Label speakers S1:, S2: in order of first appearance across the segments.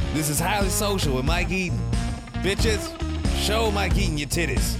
S1: This is Highly Social with Mike Eaton. Bitches, show Mike Eaton your titties.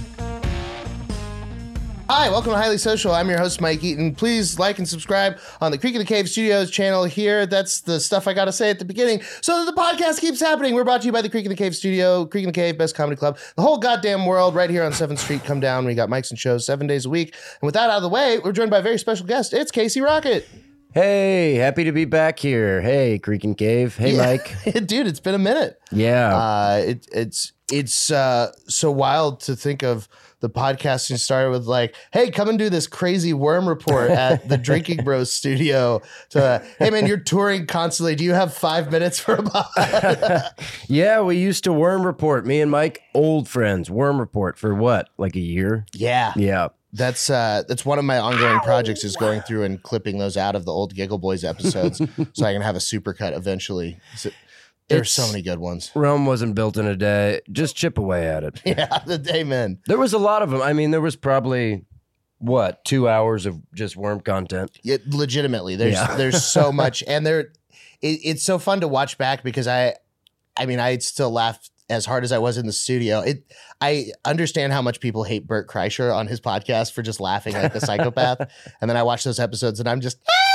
S2: Hi, welcome to Highly Social. I'm your host, Mike Eaton. Please like and subscribe on the Creek in the Cave Studios channel here. That's the stuff I got to say at the beginning so that the podcast keeps happening. We're brought to you by the Creek in the Cave Studio, Creek in the Cave, best comedy club, the whole goddamn world, right here on 7th Street. Come down. We got mics and shows 7 days a week. And with that out of the way, we're joined by a very special guest. It's Casey Rocket.
S3: Hey, happy to be back here. Hey, Creek and Cave. Hey,
S2: Yeah.
S3: Mike.
S2: Dude, it's been a minute.
S3: Yeah.
S2: It's so wild to think of the podcasting started with like, hey, come and do this crazy worm report at the Drinking Bros studio. So, hey man, you're touring constantly. Do you have 5 minutes for a pod?
S3: Yeah, we used to Worm Report. Me and Mike, old friends. Worm Report for what? Like a year?
S2: Yeah.
S3: Yeah.
S2: That's one of my ongoing projects is going through and clipping those out of the old Giggle Boys episodes so I can have a supercut eventually. There's so many good ones.
S3: Rome wasn't built in a day. Just chip away at it.
S2: Yeah, amen.
S3: There was a lot of them. I mean, there was probably, 2 hours of just worm content.
S2: Legitimately, there's so much. And it's so fun to watch back because I still laugh as hard as I was in the studio. I understand how much people hate Bert Kreischer on his podcast for just laughing like a psychopath. And then I watch those episodes and I'm just...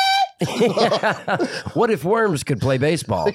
S3: What if worms could play baseball?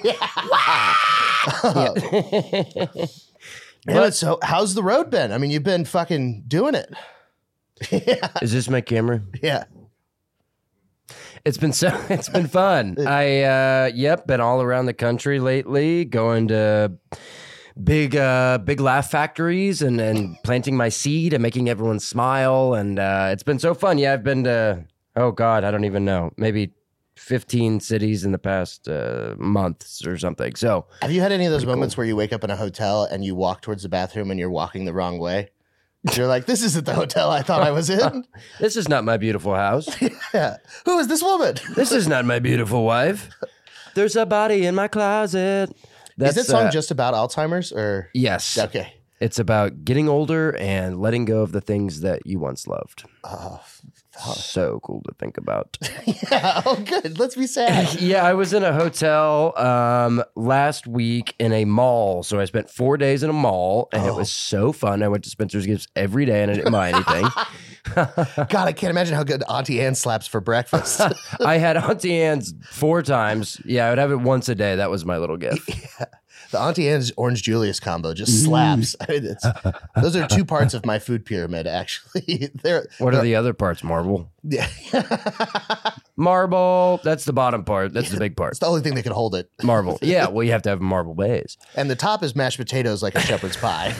S2: But so how's the road been? I mean, you've been fucking doing it.
S3: Is this my camera?
S2: Yeah.
S3: It's been fun. Been all around the country lately, going to big laugh factories and planting my seed and making everyone smile, and it's been so fun. Yeah, I've been to, oh God, I don't even know, maybe 15 cities in the past months or something. So
S2: have you had any of those moments where you wake up in a hotel and you walk towards the bathroom and you're walking the wrong way? You're like, this isn't the hotel I thought I was in.
S3: This is not my beautiful house.
S2: Yeah. Who is this woman?
S3: This is not my beautiful wife. There's a body in my closet.
S2: Is that song just about Alzheimer's or?
S3: Yes.
S2: Okay.
S3: It's about getting older and letting go of the things that you once loved.
S2: Oh.
S3: So cool to think about.
S2: Yeah. Oh, good. Let's be sad.
S3: Yeah, I was in a hotel last week in a mall. So I spent 4 days in a mall, and it was so fun. I went to Spencer's Gifts every day, and I didn't buy anything.
S2: God, I can't imagine how good Auntie Anne slaps for breakfast.
S3: I had Auntie Anne's 4 times. Yeah, I would have it once a day. That was my little gift.
S2: Yeah. The Auntie Anne's Orange Julius combo just slaps. I mean, those are 2 parts of my food pyramid, actually.
S3: What are the other parts? Marble?
S2: Yeah.
S3: Marble. That's the bottom part. That's the big part.
S2: It's the only thing that can hold it.
S3: Marble. Yeah, well, you have to have a marble base.
S2: And the top is mashed potatoes like a shepherd's pie.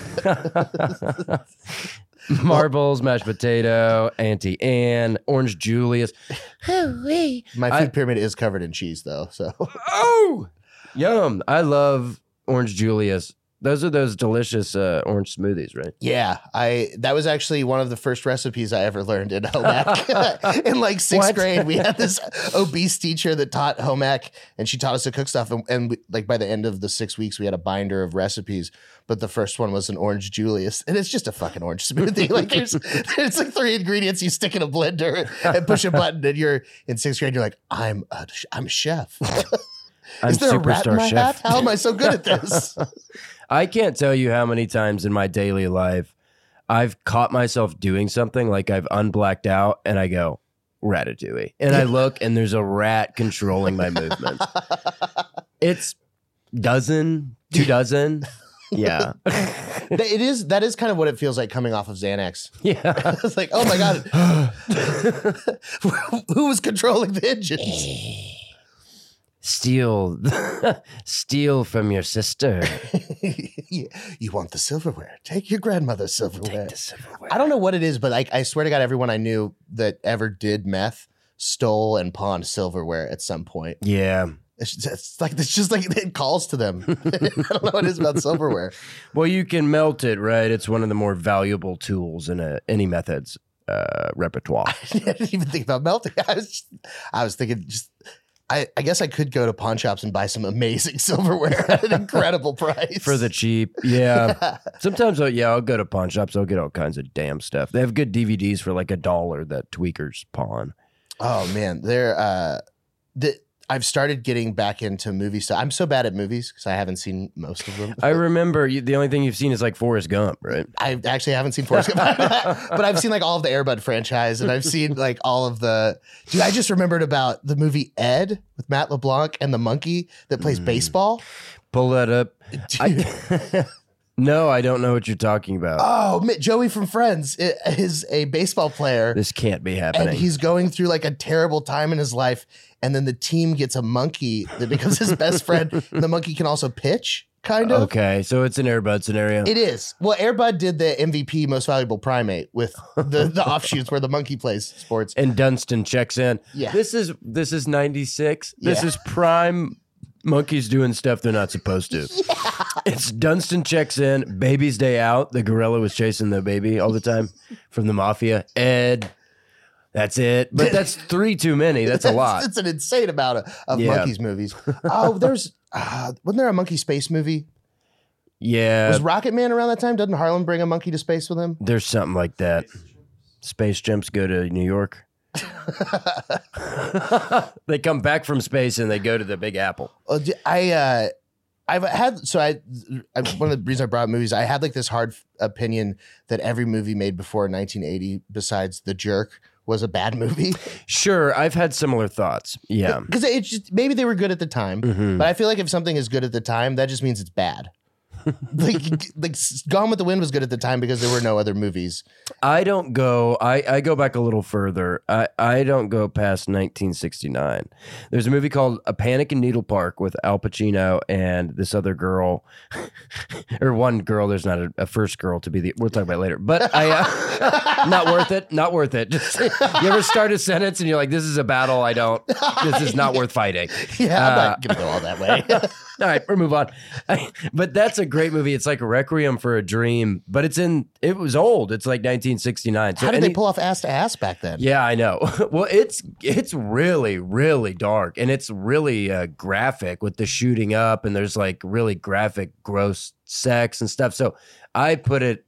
S3: Marbles, mashed potato, Auntie Anne, Orange Julius.
S2: My food pyramid is covered in cheese, though. So.
S3: Oh, yum. I love Orange Julius. Those are those delicious orange smoothies, right?
S2: Yeah, that was actually one of the first recipes I ever learned in home ec. In like 6th grade, we had this obese teacher that taught home ec, and she taught us to cook stuff. And like by the end of the 6 weeks, we had a binder of recipes. But the first one was an Orange Julius, and it's just a fucking orange smoothie. Like there's like 3 ingredients you stick in a blender and push a button, and you're in 6th grade. You're like, I'm a chef. Is there a rat in my hat? How am I so good at this?
S3: I can't tell you how many times in my daily life I've caught myself doing something, like I've unblacked out and I go, Ratatouille. And I look and there's a rat controlling my movements. It's 2 dozen. Yeah.
S2: That is kind of what it feels like coming off of Xanax.
S3: Yeah.
S2: It's like, oh my God. Who was controlling the engines?
S3: Steal from your sister.
S2: You want the silverware? Take your grandmother's silverware.
S3: Take the silverware.
S2: I don't know what it is, but like I swear to God, everyone I knew that ever did meth stole and pawned silverware at some point.
S3: Yeah.
S2: It's just like it calls to them. I don't know what it is about silverware.
S3: Well, you can melt it, right? It's one of the more valuable tools in any method's repertoire.
S2: I didn't even think about melting. I was thinking just. I guess I could go to pawn shops and buy some amazing silverware at an incredible price.
S3: For the cheap. Yeah. Sometimes, I'll go to pawn shops. I'll get all kinds of damn stuff. They have good DVDs for like $1 that tweakers pawn.
S2: Oh, man. I've started getting back into movie stuff. I'm so bad at movies because I haven't seen most of them.
S3: I remember the only thing you've seen is like Forrest Gump, right?
S2: I actually haven't seen Forrest Gump, but I've seen like all of the Air Bud franchise, and I've seen like all of the. Dude, I just remembered about the movie Ed with Matt LeBlanc and the monkey that plays baseball.
S3: Pull that up. No, I don't know what you're talking about.
S2: Oh, Joey from Friends is a baseball player.
S3: This can't be happening.
S2: And he's going through like a terrible time in his life. And then the team gets a monkey that becomes his best friend. And the monkey can also pitch, kind of.
S3: Okay, so it's an Air Bud scenario.
S2: It is. Well, Air Bud did the MVP, Most Valuable Primate, with the offshoots where the monkey plays sports.
S3: And Dunstan checks in.
S2: Yeah.
S3: This is 96. This
S2: Yeah.
S3: is prime monkeys doing stuff they're not supposed to. Yeah. It's Dunstan checks in. Baby's day out. The gorilla was chasing the baby all the time from the mafia. Ed. That's it. But that's 3 too many. That's a lot.
S2: It's an insane amount of monkeys movies. Oh, there's wasn't there a monkey space movie?
S3: Yeah.
S2: Was Rocket Man around that time? Doesn't Harlan bring a monkey to space with him?
S3: There's something like that. Space chimps go to New York. They come back from space and they go to the Big Apple.
S2: I've had one of the reasons I brought up movies, I had like this hard opinion that every movie made before 1980 besides The Jerk was a bad movie.
S3: Sure, I've had similar thoughts. Yeah.
S2: Because it's just maybe they were good at the time, but I feel like if something is good at the time, that just means it's bad. like Gone with the Wind was good at the time because there were no other movies.
S3: I don't go. I go back a little further. I don't go past 1969. There's a movie called A Panic in Needle Park with Al Pacino and this other girl, or one girl. There's not a first girl to be the. We'll talk about it later. But I not worth it. Not worth it. Just, you ever start a sentence and you're like, "This is a battle. I don't. This is not worth fighting."
S2: Yeah, I'm not gonna go all that way.
S3: All right, we'll move on. But that's a great movie. It's like a Requiem for a Dream, but it was old. It's like 1969. So
S2: how did they pull off Ass to Ass back then?
S3: Yeah, I know. Well, it's really, really dark, and it's really graphic with the shooting up, and there's like really graphic, gross sex and stuff. So I put it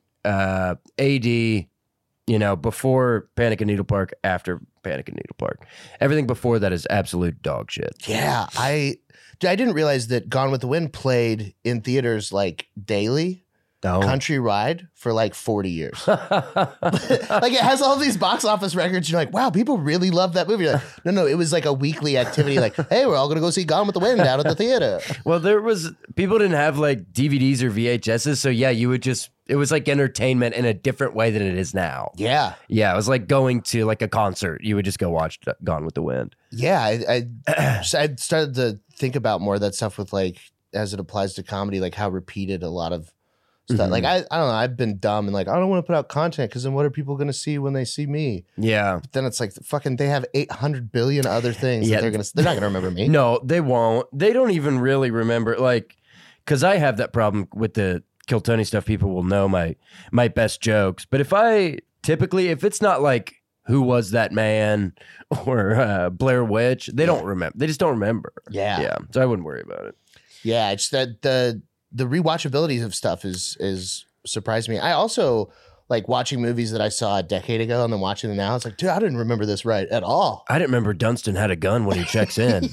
S3: AD, before Panic in Needle Park, after Panic in Needle Park. Everything before that is absolute dog shit.
S2: Yeah, I didn't realize that Gone with the Wind played in theaters like daily, countrywide for like 40 years. Like it has all these box office records. You're like, wow, people really love that movie. You're like, no, it was like a weekly activity. Like, hey, we're all going to go see Gone with the Wind out at the theater.
S3: Well, people didn't have like DVDs or VHSs. So yeah, it was like entertainment in a different way than it is now.
S2: Yeah.
S3: Yeah. It was like going to like a concert. You would just go watch Gone with the Wind.
S2: Yeah. I started to think about more of that stuff with like, as it applies to comedy, like how repeated a lot of stuff. Like, I don't know. I've been dumb and like, I don't want to put out content because then what are people going to see when they see me? Yeah. But then it's like, they have 800 billion other things that they're not going to remember me.
S3: No, they won't. They don't even really remember, like, because I have that problem with the Kill Tony stuff. People will know my best jokes. But if it's not like Who Was That Man or Blair Witch, they don't remember. They just don't remember.
S2: Yeah.
S3: Yeah. So I wouldn't worry about it.
S2: Yeah. It's that the rewatchability of stuff is surprised me. I also like watching movies that I saw a decade ago and then watching them now. It's like, dude, I didn't remember this right at all.
S3: I didn't remember Dunstan had a gun when he checks in.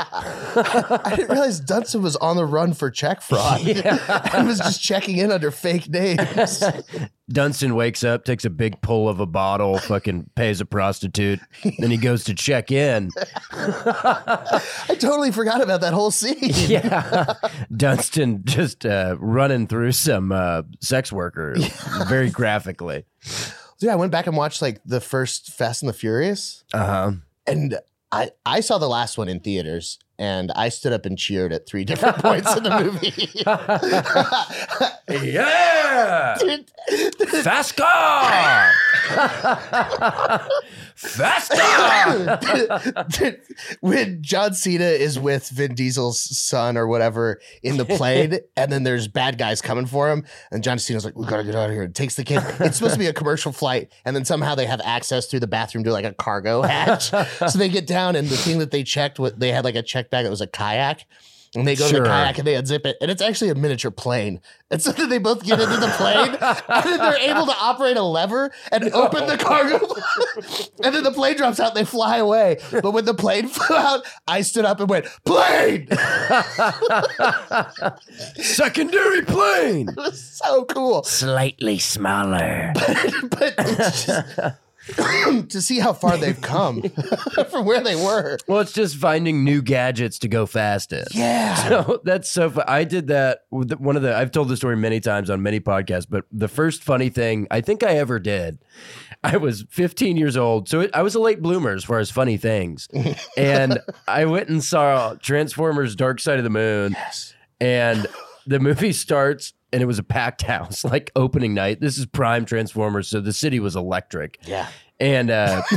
S2: I didn't realize Dunstan was on the run for check fraud. Yeah. He was just checking in under fake names.
S3: Dunstan wakes up, takes a big pull of a bottle, fucking pays a prostitute, then he goes to check in.
S2: I totally forgot about that whole scene.
S3: Yeah. Dunstan just running through some sex worker very graphically.
S2: Yeah, I went back and watched like the first Fast and the Furious. Uh-huh. And I saw the last one in theaters, and I stood up and cheered at 3 different points in the movie.
S3: Yeah! Fast car! Faster!
S2: When John Cena is with Vin Diesel's son or whatever in the plane, and then there's bad guys coming for him, and John Cena's like, we gotta get out of here. And takes the kid. It's supposed to be a commercial flight, and then somehow they have access through the bathroom to like a cargo hatch. So they get down, and the thing that they checked, they had like a check bag that was a kayak. And they go to the kayak and they unzip it. And it's actually a miniature plane. And so then they both get into the plane and then they're able to operate a lever and open the cargo. And then the plane drops out and they fly away. But when the plane flew out, I stood up and went, plane!
S3: Secondary plane!
S2: It was so cool.
S3: Slightly smaller.
S2: But it's just... to see how far they've come from where they were.
S3: Well, it's just finding new gadgets to go fast in.
S2: Yeah.
S3: So that's so fun. I did that with I've told the story many times on many podcasts, but the first funny thing I think I ever did, I was 15 years old. So I was a late bloomer as far as funny things. And I went and saw Transformers Dark Side of the Moon.
S2: Yes.
S3: And the movie starts and it was a packed house, like opening night. This is prime Transformers, so the city was electric.
S2: Yeah.
S3: And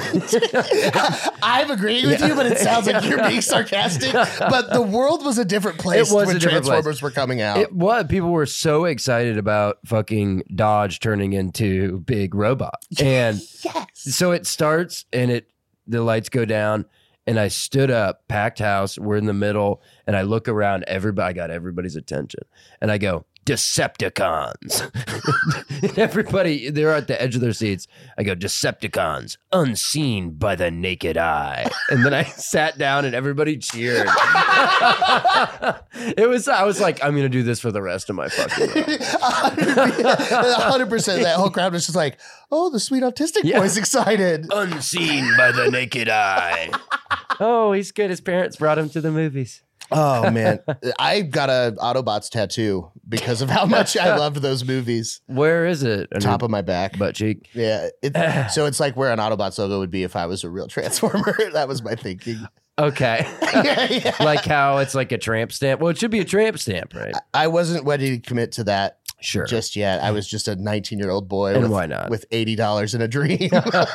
S2: I'm agreeing with you, but it sounds like you're being sarcastic. But the world was a different place when Transformers were coming out.
S3: It was. People were so excited about fucking Dodge turning into big robot. And so it starts and the lights go down. And I stood up, packed house, we're in the middle, and I look around, I got everybody's attention. And I go, Decepticons. And everybody, they're at the edge of their seats. I go, Decepticons, unseen by the naked eye. And then I sat down and everybody cheered. I was like, I'm going to do this for the rest of my fucking life.
S2: 100%. That whole crowd was just like, oh, the sweet autistic boy's excited.
S3: Unseen by the naked eye. Oh, he's good. His parents brought him to the movies.
S2: Oh, man. I got a Autobots tattoo because of how much I loved those movies.
S3: Where is it?
S2: Top of my back.
S3: Butt cheek.
S2: Yeah. So it's like where an Autobots logo would be if I was a real Transformer. That was my thinking.
S3: Okay.
S2: Yeah.
S3: Like how it's like a tramp stamp. Well, it should be a tramp stamp, right?
S2: I wasn't ready to commit to that.
S3: Sure.
S2: Just yet. I was just a 19-year-old boy
S3: why not?
S2: with $80 in a dream.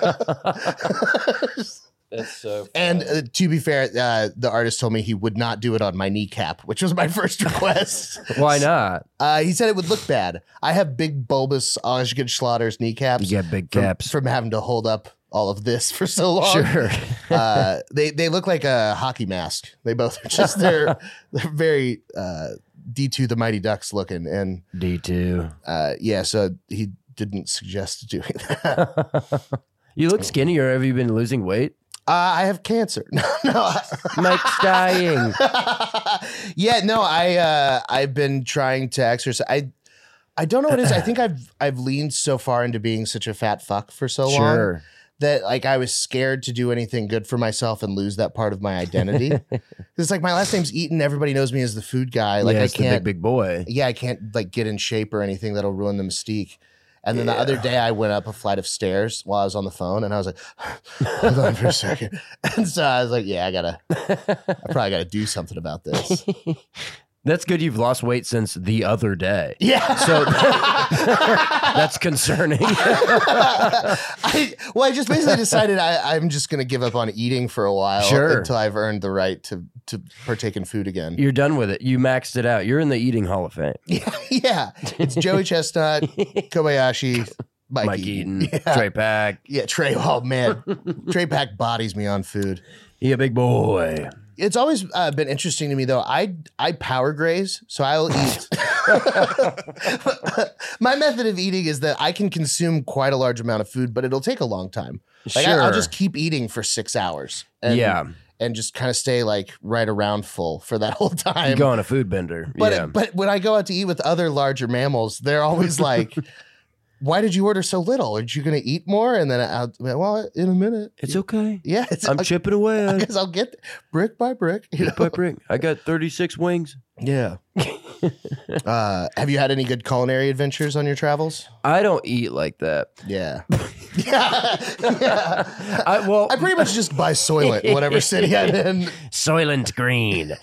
S3: That's so funny.
S2: And to be fair, the artist told me he would not do it on my kneecap, which was my first request.
S3: Why not?
S2: He said it would look bad. I have big bulbous Osgood-Schlotter's kneecaps.
S3: You got big caps.
S2: From having to hold up all of this for so long.
S3: Sure.
S2: They look like a hockey mask. They both are just, they're very D2 the Mighty Ducks looking. And
S3: D2.
S2: yeah, so he didn't suggest doing that.
S3: You look skinnier. Have you been losing weight?
S2: I have cancer. No.
S3: Mike's dying.
S2: Yeah, no, I've been trying to exercise. I don't know what it is. I think I've leaned so far into being such a fat fuck for so long that like I was scared to do anything good for myself and lose that part of my identity. It's like my last name's Eaton. Everybody knows me as the food guy. Like I can't,
S3: the big boy.
S2: Yeah, I can't like get in shape or anything that'll ruin the mystique. And then the other day I went up a flight of stairs while I was on the phone and I was like, hold on for a second. And so I was like, yeah, I probably got to do something about this.
S3: That's good. You've lost weight since the other day.
S2: Yeah.
S3: So that's concerning.
S2: I just basically decided I'm just going to give up on eating for a while until I've earned the right to partake in food again.
S3: You're done with it. You maxed it out. You're in the Eating Hall of Fame.
S2: Yeah. It's Joey Chestnut, Kobayashi, Mike Eaton. Yeah.
S3: Trey Pack.
S2: Yeah, Trey. Oh, man. Trey Pack bodies me on food.
S3: Yeah, big boy.
S2: It's always been interesting to me, though. I power graze, so I'll eat. My method of eating is that I can consume quite a large amount of food, but it'll take a long time. Like I'll just keep eating for 6 hours. And just kind of stay like right around full for that whole time.
S3: You go on a food bender.
S2: But when I go out to eat with other larger mammals, they're always like, why did you order so little? Aren't you going to eat more? And then well, in a minute.
S3: It's okay.
S2: Yeah.
S3: I'm chipping away.
S2: I guess I'll get brick by brick.
S3: Brick by brick. I got 36 wings.
S2: Yeah. Have you had any good culinary adventures on your travels?
S3: I don't eat like that.
S2: Yeah. Yeah. I pretty much just buy Soylent in whatever city I'm in.
S3: Soylent Green.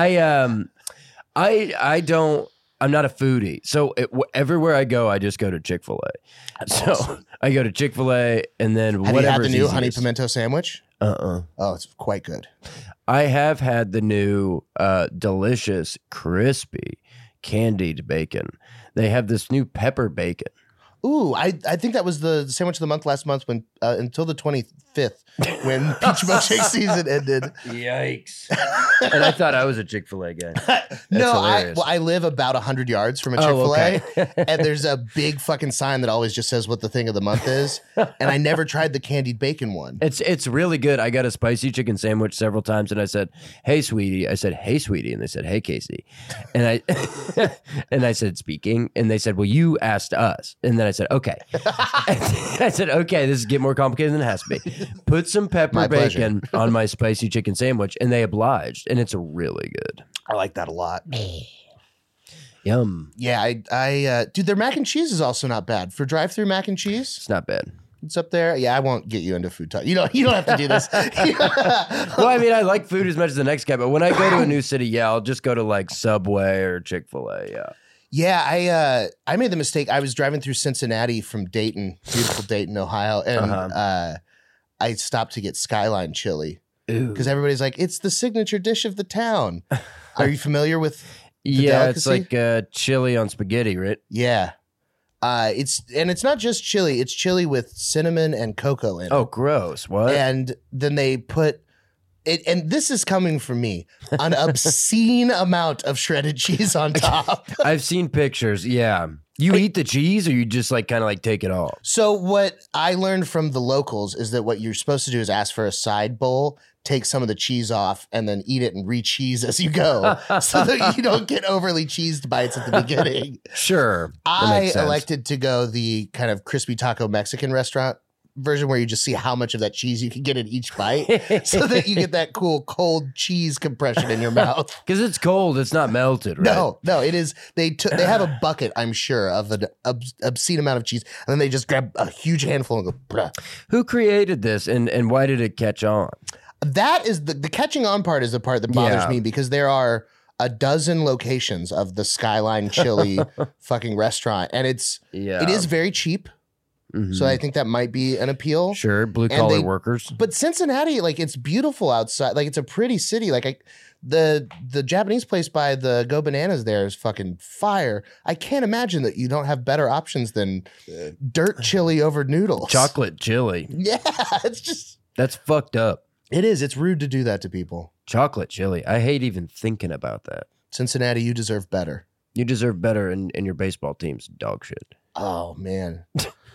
S3: I'm not a foodie. So everywhere I go, I just go to Chick-fil-A. So awesome. I go to Chick-fil-A and then
S2: Have you had the new honey pimento sandwich? Oh, it's quite good.
S3: I have had the new delicious, crispy, candied bacon. They have this new pepper bacon.
S2: Ooh, I think that was the sandwich of the month last month when until the 25th when peach milkshake season ended.
S3: Yikes. And I thought I was a Chick-fil-A guy.
S2: No,
S3: hilarious.
S2: I live about 100 yards from a
S3: Oh,
S2: Chick-fil-A,
S3: okay.
S2: and there's a big fucking sign that always just says what the thing of the month is. And I never tried the candied bacon one.
S3: It's really good. I got a spicy chicken sandwich several times, and I said, "Hey, sweetie." I said, "Hey, sweetie," and they said, "Hey, Casey," and I said, "Speaking," and they said, "Well, you asked us," and then I said, "Okay." I said, "Okay, this is getting more complicated than it has to be." Put some pepper
S2: My pleasure.
S3: bacon on my spicy chicken sandwich, and they obliged, and it's really good.
S2: I like that a lot.
S3: Yum.
S2: Yeah, dude, their mac and cheese is also not bad for drive-through mac and cheese.
S3: It's not bad.
S2: It's up there. Yeah, I won't get you into food talk. You don't have to do this.
S3: Well, I mean, I like food as much as the next guy, but when I go to a new city, yeah, I'll just go to like Subway or Chick-fil-A. Yeah.
S2: Yeah, I made the mistake. I was driving through Cincinnati from Dayton, beautiful Dayton, Ohio, and I stopped to get Skyline chili because everybody's like, it's the signature dish of the town. Are you familiar with?
S3: Yeah,
S2: delicacy?
S3: it's like chili on spaghetti, right?
S2: Yeah, it's not just chili; it's chili with cinnamon and cocoa in it.
S3: Oh, gross! What?
S2: And then they put it, and this is coming from me, an obscene amount of shredded cheese on top.
S3: I've seen pictures. Yeah, you eat the cheese, or you just like kind of like take it all.
S2: So what I learned from the locals is that what you're supposed to do is ask for a side bowl, take some of the cheese off, and then eat it and re-cheese as you go, so that you don't get overly cheesed bites at the beginning.
S3: Sure, that
S2: I
S3: makes sense.
S2: elected to go the kind of crispy taco Mexican restaurant version where you just see how much of that cheese you can get in each bite so that you get that cool cold cheese compression in your mouth.
S3: Because it's cold, it's not melted, right?
S2: No, it is. They have a bucket, I'm sure, of an obscene amount of cheese, and then they just grab a huge handful and go, bruh.
S3: Who created this, and why did it catch on?
S2: That is the catching on part is the part that bothers
S3: Yeah.
S2: me because there are a dozen locations of the Skyline Chili fucking restaurant, and it is very cheap. So I think that might be an appeal.
S3: Sure, blue collar
S2: they-
S3: workers.
S2: But Cincinnati, like, it's beautiful outside. Like, it's a pretty city. Like, the Japanese place by the Go Bananas there is fucking fire. I can't imagine that you don't have better options than dirt chili over noodles.
S3: Chocolate chili.
S2: Yeah, it's just
S3: That's fucked up.
S2: it is. It's rude to do that to people.
S3: Chocolate chili. I hate even thinking about that.
S2: Cincinnati, you deserve better.
S3: You deserve better, and your baseball team's dog shit.
S2: Oh man.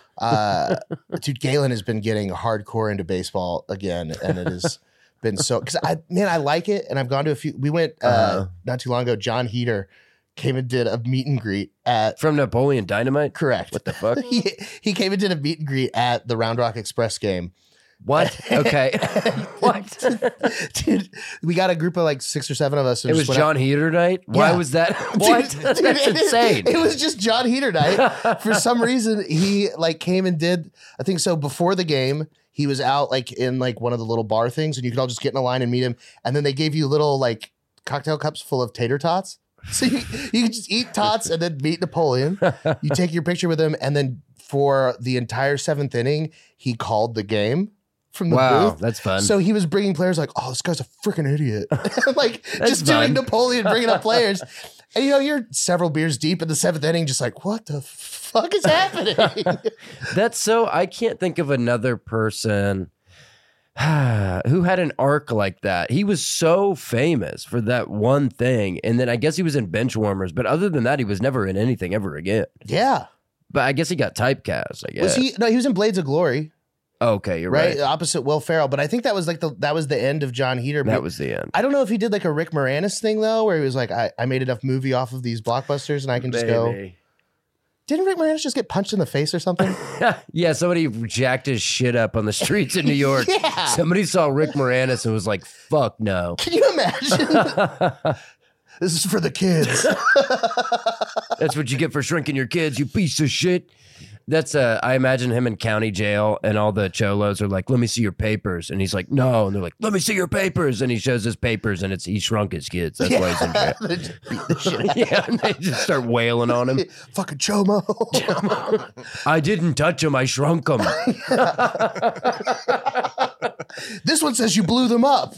S2: Dude, Galen has been getting hardcore into baseball again, and it has been so because I like it, and I've gone to a few. We went not too long ago. John Heater came and did a meet and greet at
S3: From Napoleon Dynamite?
S2: correct.
S3: What the fuck?
S2: he came and did a meet and greet at the Round Rock Express game.
S3: What? Okay. What?
S2: Dude, we got a group of like 6 or 7 of us.
S3: It was John Heater night? Why
S2: Yeah.
S3: was that? What?
S2: Dude,
S3: That's
S2: it-
S3: insane.
S2: It was just John Heater night. For some reason, he like came and did. I think so. Before the game, he was out like in like one of the little bar things, and you could all just get in a line and meet him. And then they gave you little like cocktail cups full of tater tots. So you could just eat tots and then meet Napoleon. You take your picture with him, and then for the entire 7th inning, he called the game from the
S3: Wow,
S2: booth.
S3: that's fun.
S2: So he was bringing players like, oh, this guy's a freaking idiot. Like
S3: That's
S2: just doing
S3: fun.
S2: Napoleon, bringing up players. And you're several beers deep in the 7th inning, just like, what the fuck is happening?
S3: That's so, I can't think of another person who had an arc like that. He was so famous for that one thing. And then I guess he was in Benchwarmers, but other than that, he was never in anything ever again.
S2: Yeah.
S3: But I guess he got typecast, I guess.
S2: Was he? No, he was in Blades of Glory,
S3: Okay, you're
S2: right?
S3: right.
S2: Opposite Will Ferrell. But I think that was like the end of John Heater.
S3: That was the end.
S2: I don't know if he did like a Rick Moranis thing though, where he was like, I made enough movie off of these blockbusters and I can just go.
S3: Maybe.
S2: Didn't Rick Moranis just get punched in the face or something?
S3: Yeah, somebody jacked his shit up on the streets in New York.
S2: Yeah.
S3: Somebody saw Rick Moranis and was like, fuck no.
S2: Can you imagine? This is for the kids.
S3: That's what you get for shrinking your kids, you piece of shit. That's I imagine him in county jail, and all the cholos are like, "Let me see your papers," and he's like, "No," and they're like, "Let me see your papers," and he shows his papers, and he shrunk his kids. That's why he's in jail.
S2: They just beat the shit out.
S3: Yeah, and they just start wailing on him.
S2: Fucking Chomo.
S3: I didn't touch him. I shrunk him.
S2: This one says you blew them up.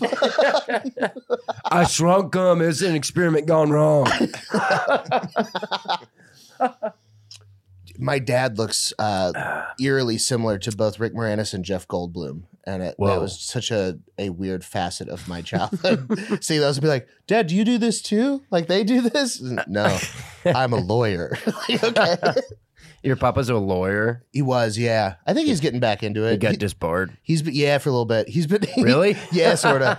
S3: I shrunk him. It's an experiment gone wrong.
S2: my dad looks eerily similar to both Rick Moranis and Jeff Goldblum. And that was such a weird facet of my childhood. See those and be like, Dad, do you do this too? Like they do this? No, I'm a lawyer. Like, okay.
S3: Your papa's a lawyer?
S2: He was, yeah. I think he's getting back into it.
S3: He got disbarred.
S2: He's been, for a little bit. He's been
S3: really,
S2: yeah, sort of.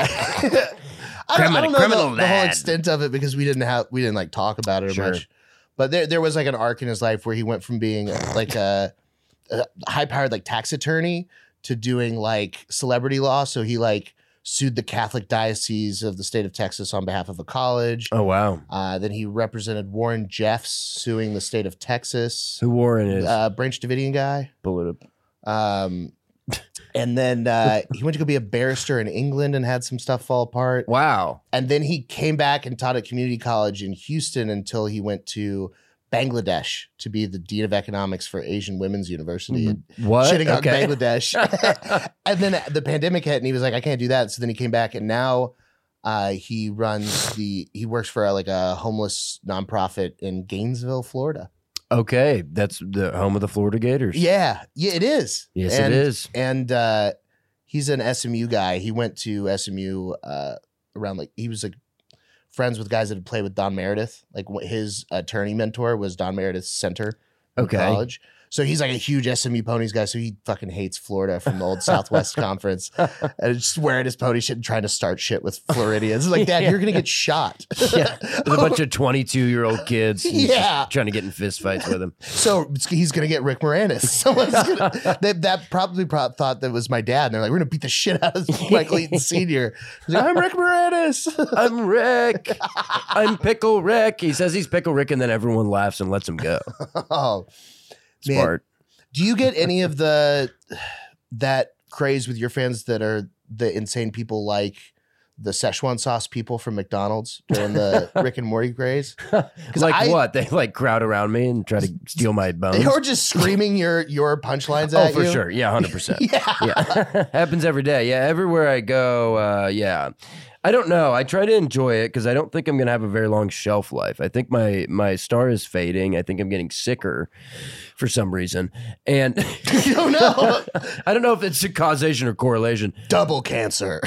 S2: I don't know the whole extent of it because we didn't like talk about it much. But there was like an arc in his life where he went from being like a high-powered like tax attorney to doing like celebrity law. So he like sued the Catholic Diocese of the state of Texas on behalf of a college.
S3: Oh, wow.
S2: Then he represented Warren Jeffs suing the state of Texas.
S3: Who Warren is?
S2: Branch Davidian guy.
S3: Pull it
S2: up. And then he went to go be a barrister in England and had some stuff fall apart.
S3: Wow.
S2: And then he came back and taught at community college in Houston until he went to Bangladesh to be the dean of economics for Asian Women's University. And
S3: what?
S2: Shitting on Bangladesh. And then the pandemic hit and he was like, I can't do that. So then he came back and now he works for like a homeless nonprofit in Gainesville, Florida.
S3: Okay. That's the home of the Florida Gators.
S2: Yeah, it is.
S3: Yes, it is.
S2: And he's an SMU guy. He went to SMU around like, he was like, friends with guys that had played with Don Meredith. Like his attorney mentor was Don Meredith's center in college. So he's like a huge SMU ponies guy. So he fucking hates Florida from the old Southwest Conference. And just wearing his pony shit and trying to start shit with Floridians. It's like, Dad, you're going to get shot.
S3: Yeah. With a bunch of 22-year-old kids.
S2: Yeah.
S3: Trying to get in fist fights with him.
S2: So he's going to get Rick Moranis. That probably thought that was my dad. And they're like, we're going to beat the shit out of Michael Eaton Sr. He's like, I'm Rick Moranis.
S3: I'm Rick. I'm Pickle Rick. He says he's Pickle Rick and then everyone laughs and lets him go.
S2: Oh,
S3: smart.
S2: Man, do you get any of that craze with your fans that are the insane people like the Szechuan sauce people from McDonald's during the Rick and Morty craze?
S3: Like what? They like crowd around me and try to steal my bones?
S2: Or just screaming your punchlines at you?
S3: Oh, for sure. Yeah, 100%.
S2: Yeah.
S3: Happens every day. Yeah, everywhere I go, yeah. I don't know. I try to enjoy it because I don't think I'm going to have a very long shelf life. I think my star is fading. I think I'm getting sicker for some reason. And
S2: you don't know.
S3: I don't know if it's a causation or correlation.
S2: Double cancer.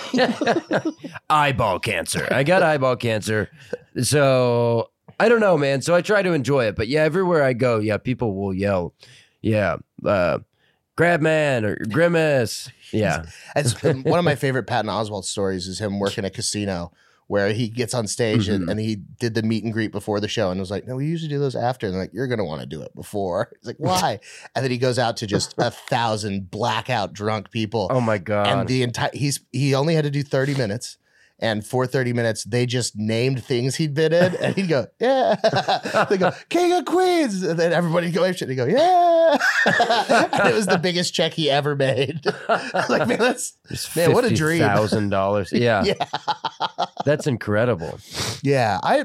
S3: Eyeball cancer. I got eyeball cancer. So I don't know, man. So I try to enjoy it. But yeah, everywhere I go, yeah, people will yell, yeah, Grab Man or Grimace. Yeah.
S2: One of my favorite Patton Oswalt stories is him working a casino where he gets on stage and he did the meet and greet before the show and was like, no, we usually do those after. And they're like, you're going to want to do it before. He's like, why? And then he goes out to just 1,000 blackout drunk people.
S3: Oh my God.
S2: And he only had to do 30 minutes. And for 30 minutes, they just named things he'd been in. And he'd go, yeah. They go, King of Queens. And then everybody go, shit. He'd go, yeah. And it was the biggest check he ever made. Like, man, what a dream.
S3: $50,000. Yeah.
S2: Yeah.
S3: That's incredible.
S2: Yeah. I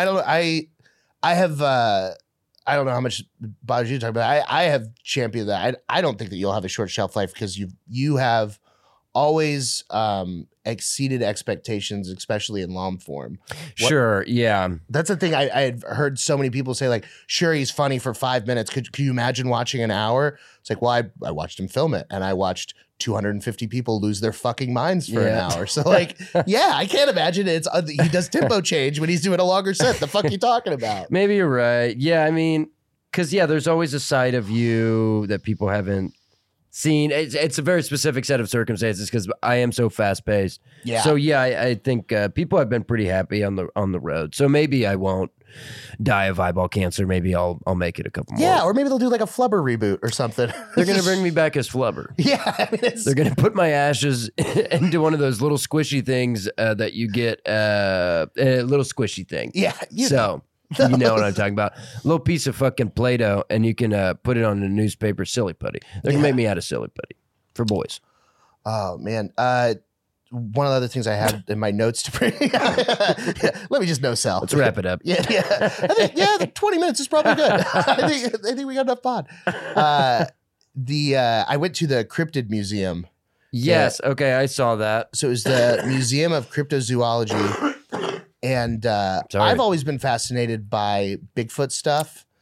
S2: don't know how much bothers you to talk about. I have championed that. I don't think that you'll have a short shelf life because you have always exceeded expectations, especially in long form.
S3: Sure, yeah.
S2: That's the thing I had heard so many people say, like, sure, he's funny for 5 minutes. Could you imagine watching an hour? It's like, well, I watched him film it, and I watched 250 people lose their fucking minds for an hour. So, like, yeah, I can't imagine it. He does tempo change when he's doing a longer set. The fuck you talking about?
S3: Maybe you're right. Yeah, I mean, because, yeah, there's always a side of you that people haven't seen. It's a very specific set of circumstances because I am so fast paced. Yeah. So yeah, I think people have been pretty happy on the road. So maybe I won't die of eyeball cancer. Maybe I'll make it a couple more.
S2: Yeah, or maybe they'll do like a Flubber reboot or something.
S3: They're gonna bring me back as Flubber.
S2: Yeah, I mean,
S3: they're gonna put my ashes into one of those little squishy things that you get. A little squishy thing.
S2: Yeah.
S3: You know what I'm talking about. A little piece of fucking Play-Doh, and you can put it on the newspaper silly putty. They're going to make me out of silly putty for boys.
S2: Oh, man. One of the other things I had in my notes to bring. Let me just no-sell.
S3: Let's wrap it up.
S2: Yeah. I think, 20 minutes is probably good. I think we got enough pod. I went to the Cryptid Museum.
S3: Yes. Okay, I saw that.
S2: So it was the Museum of Cryptozoology. And I've always been fascinated by Bigfoot stuff.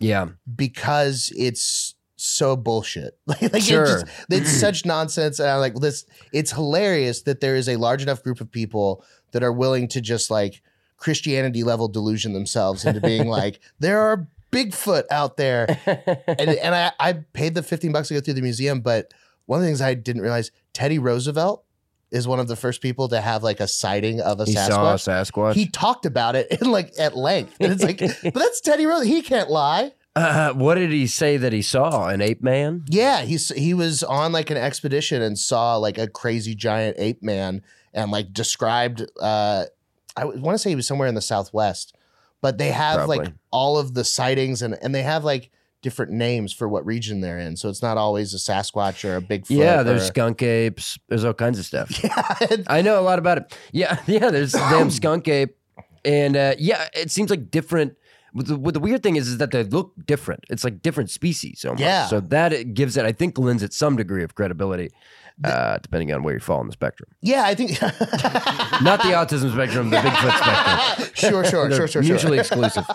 S3: Yeah.
S2: because it's so bullshit. Like
S3: Sure.
S2: it's such nonsense. And I'm like, this, it's hilarious that there is a large enough group of people that are willing to just like Christianity level delusion themselves into being like, there are Bigfoot out there. And I paid the $15 to go through the museum. But one of the things I didn't realize, Teddy Roosevelt is one of the first people to have like a sighting of a
S3: He
S2: Sasquatch.
S3: saw a Sasquatch.
S2: He talked about it in like at length. And it's like, but that's Teddy Roosevelt. He can't lie.
S3: What did he say that he saw? An ape man?
S2: Yeah, he was on like an expedition and saw like a crazy giant ape man and like described I want to say he was somewhere in the Southwest, but they have
S3: Probably.
S2: like all of the sightings and they have like different names for what region they're in. So it's not always a Sasquatch or a Bigfoot.
S3: Yeah, there's
S2: or,
S3: skunk apes. There's all kinds of stuff.
S2: yeah,
S3: I know a lot about it. Yeah, there's a damn skunk ape. And yeah, it seems like different. What the weird thing is that they look different. It's like different species almost.
S2: Yeah.
S3: So that it gives it, I think, lends it some degree of credibility, depending on where you fall in the spectrum.
S2: yeah, I think
S3: Not the autism spectrum, the Bigfoot spectrum.
S2: sure.
S3: Mutually exclusive.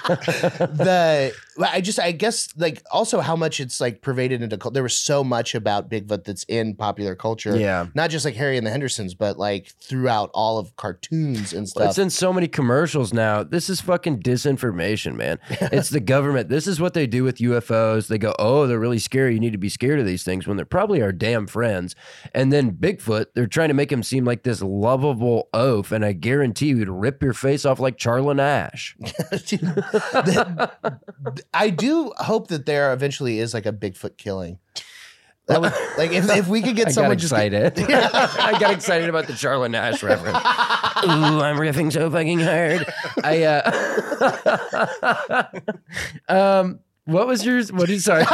S2: I guess like also how much it's like pervaded into there was so much about Bigfoot that's in popular culture.
S3: Yeah.
S2: Not just like Harry and the Hendersons, but like throughout all of cartoons and
S3: Well,
S2: stuff.
S3: it's in so many commercials now. This is fucking disinformation, man. It's the government. This is what they do with UFOs. They go, oh, they're really scary. You need to be scared of these things when they're probably our damn friends. And then Bigfoot, they're trying to make him seem like this lovable oaf. And I guarantee you'd rip your face off like Charla Nash.
S2: I do hope that there eventually is like a Bigfoot killing. That would, like if we could get
S3: I
S2: someone
S3: got
S2: just
S3: excited. I got excited about the Charla Nash reference. Ooh, I'm riffing so fucking hard. What was yours? Sorry.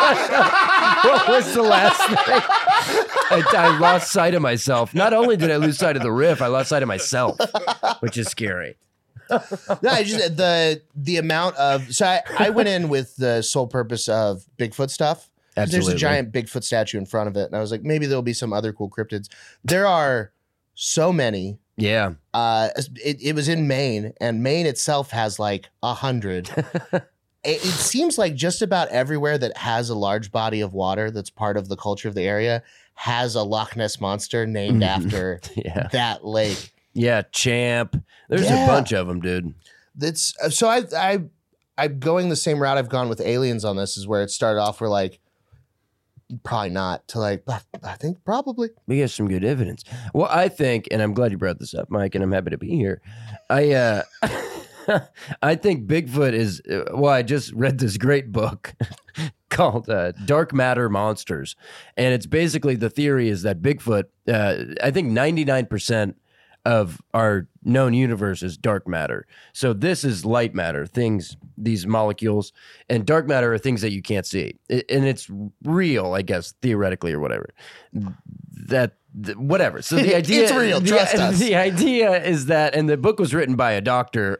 S3: What was the last thing? I lost sight of myself. Not only did I lose sight of the riff, I lost sight of myself, which is scary.
S2: No, I just the amount of I went in with the sole purpose of Bigfoot stuff.
S3: Absolutely.
S2: There's a giant Bigfoot statue in front of it, and I was like, maybe there'll be some other cool cryptids. There are so many.
S3: Yeah.
S2: It was in Maine, and Maine itself has like 100. It seems like just about everywhere that has a large body of water that's part of the culture of the area has a Loch Ness monster named after
S3: Yeah.
S2: that lake.
S3: Yeah. Champ. There's
S2: Yeah.
S3: a bunch of them, dude.
S2: That's so I'm going the same route I've gone with aliens on this, is where it started off where like probably not to like I think probably.
S3: We got some good evidence. Well, I think, and I'm glad you brought this up, Mike, and I'm happy to be here. I think Bigfoot is, I just read this great book called Dark Matter Monsters. And it's basically, the theory is that Bigfoot, I think 99% of our known universe is dark matter. So this is light matter, these molecules, and dark matter are things that you can't see. And it's real, I guess, theoretically or whatever. Whatever. So the idea,
S2: It's real. Trust us.
S3: The idea is that, and the book was written by a doctor,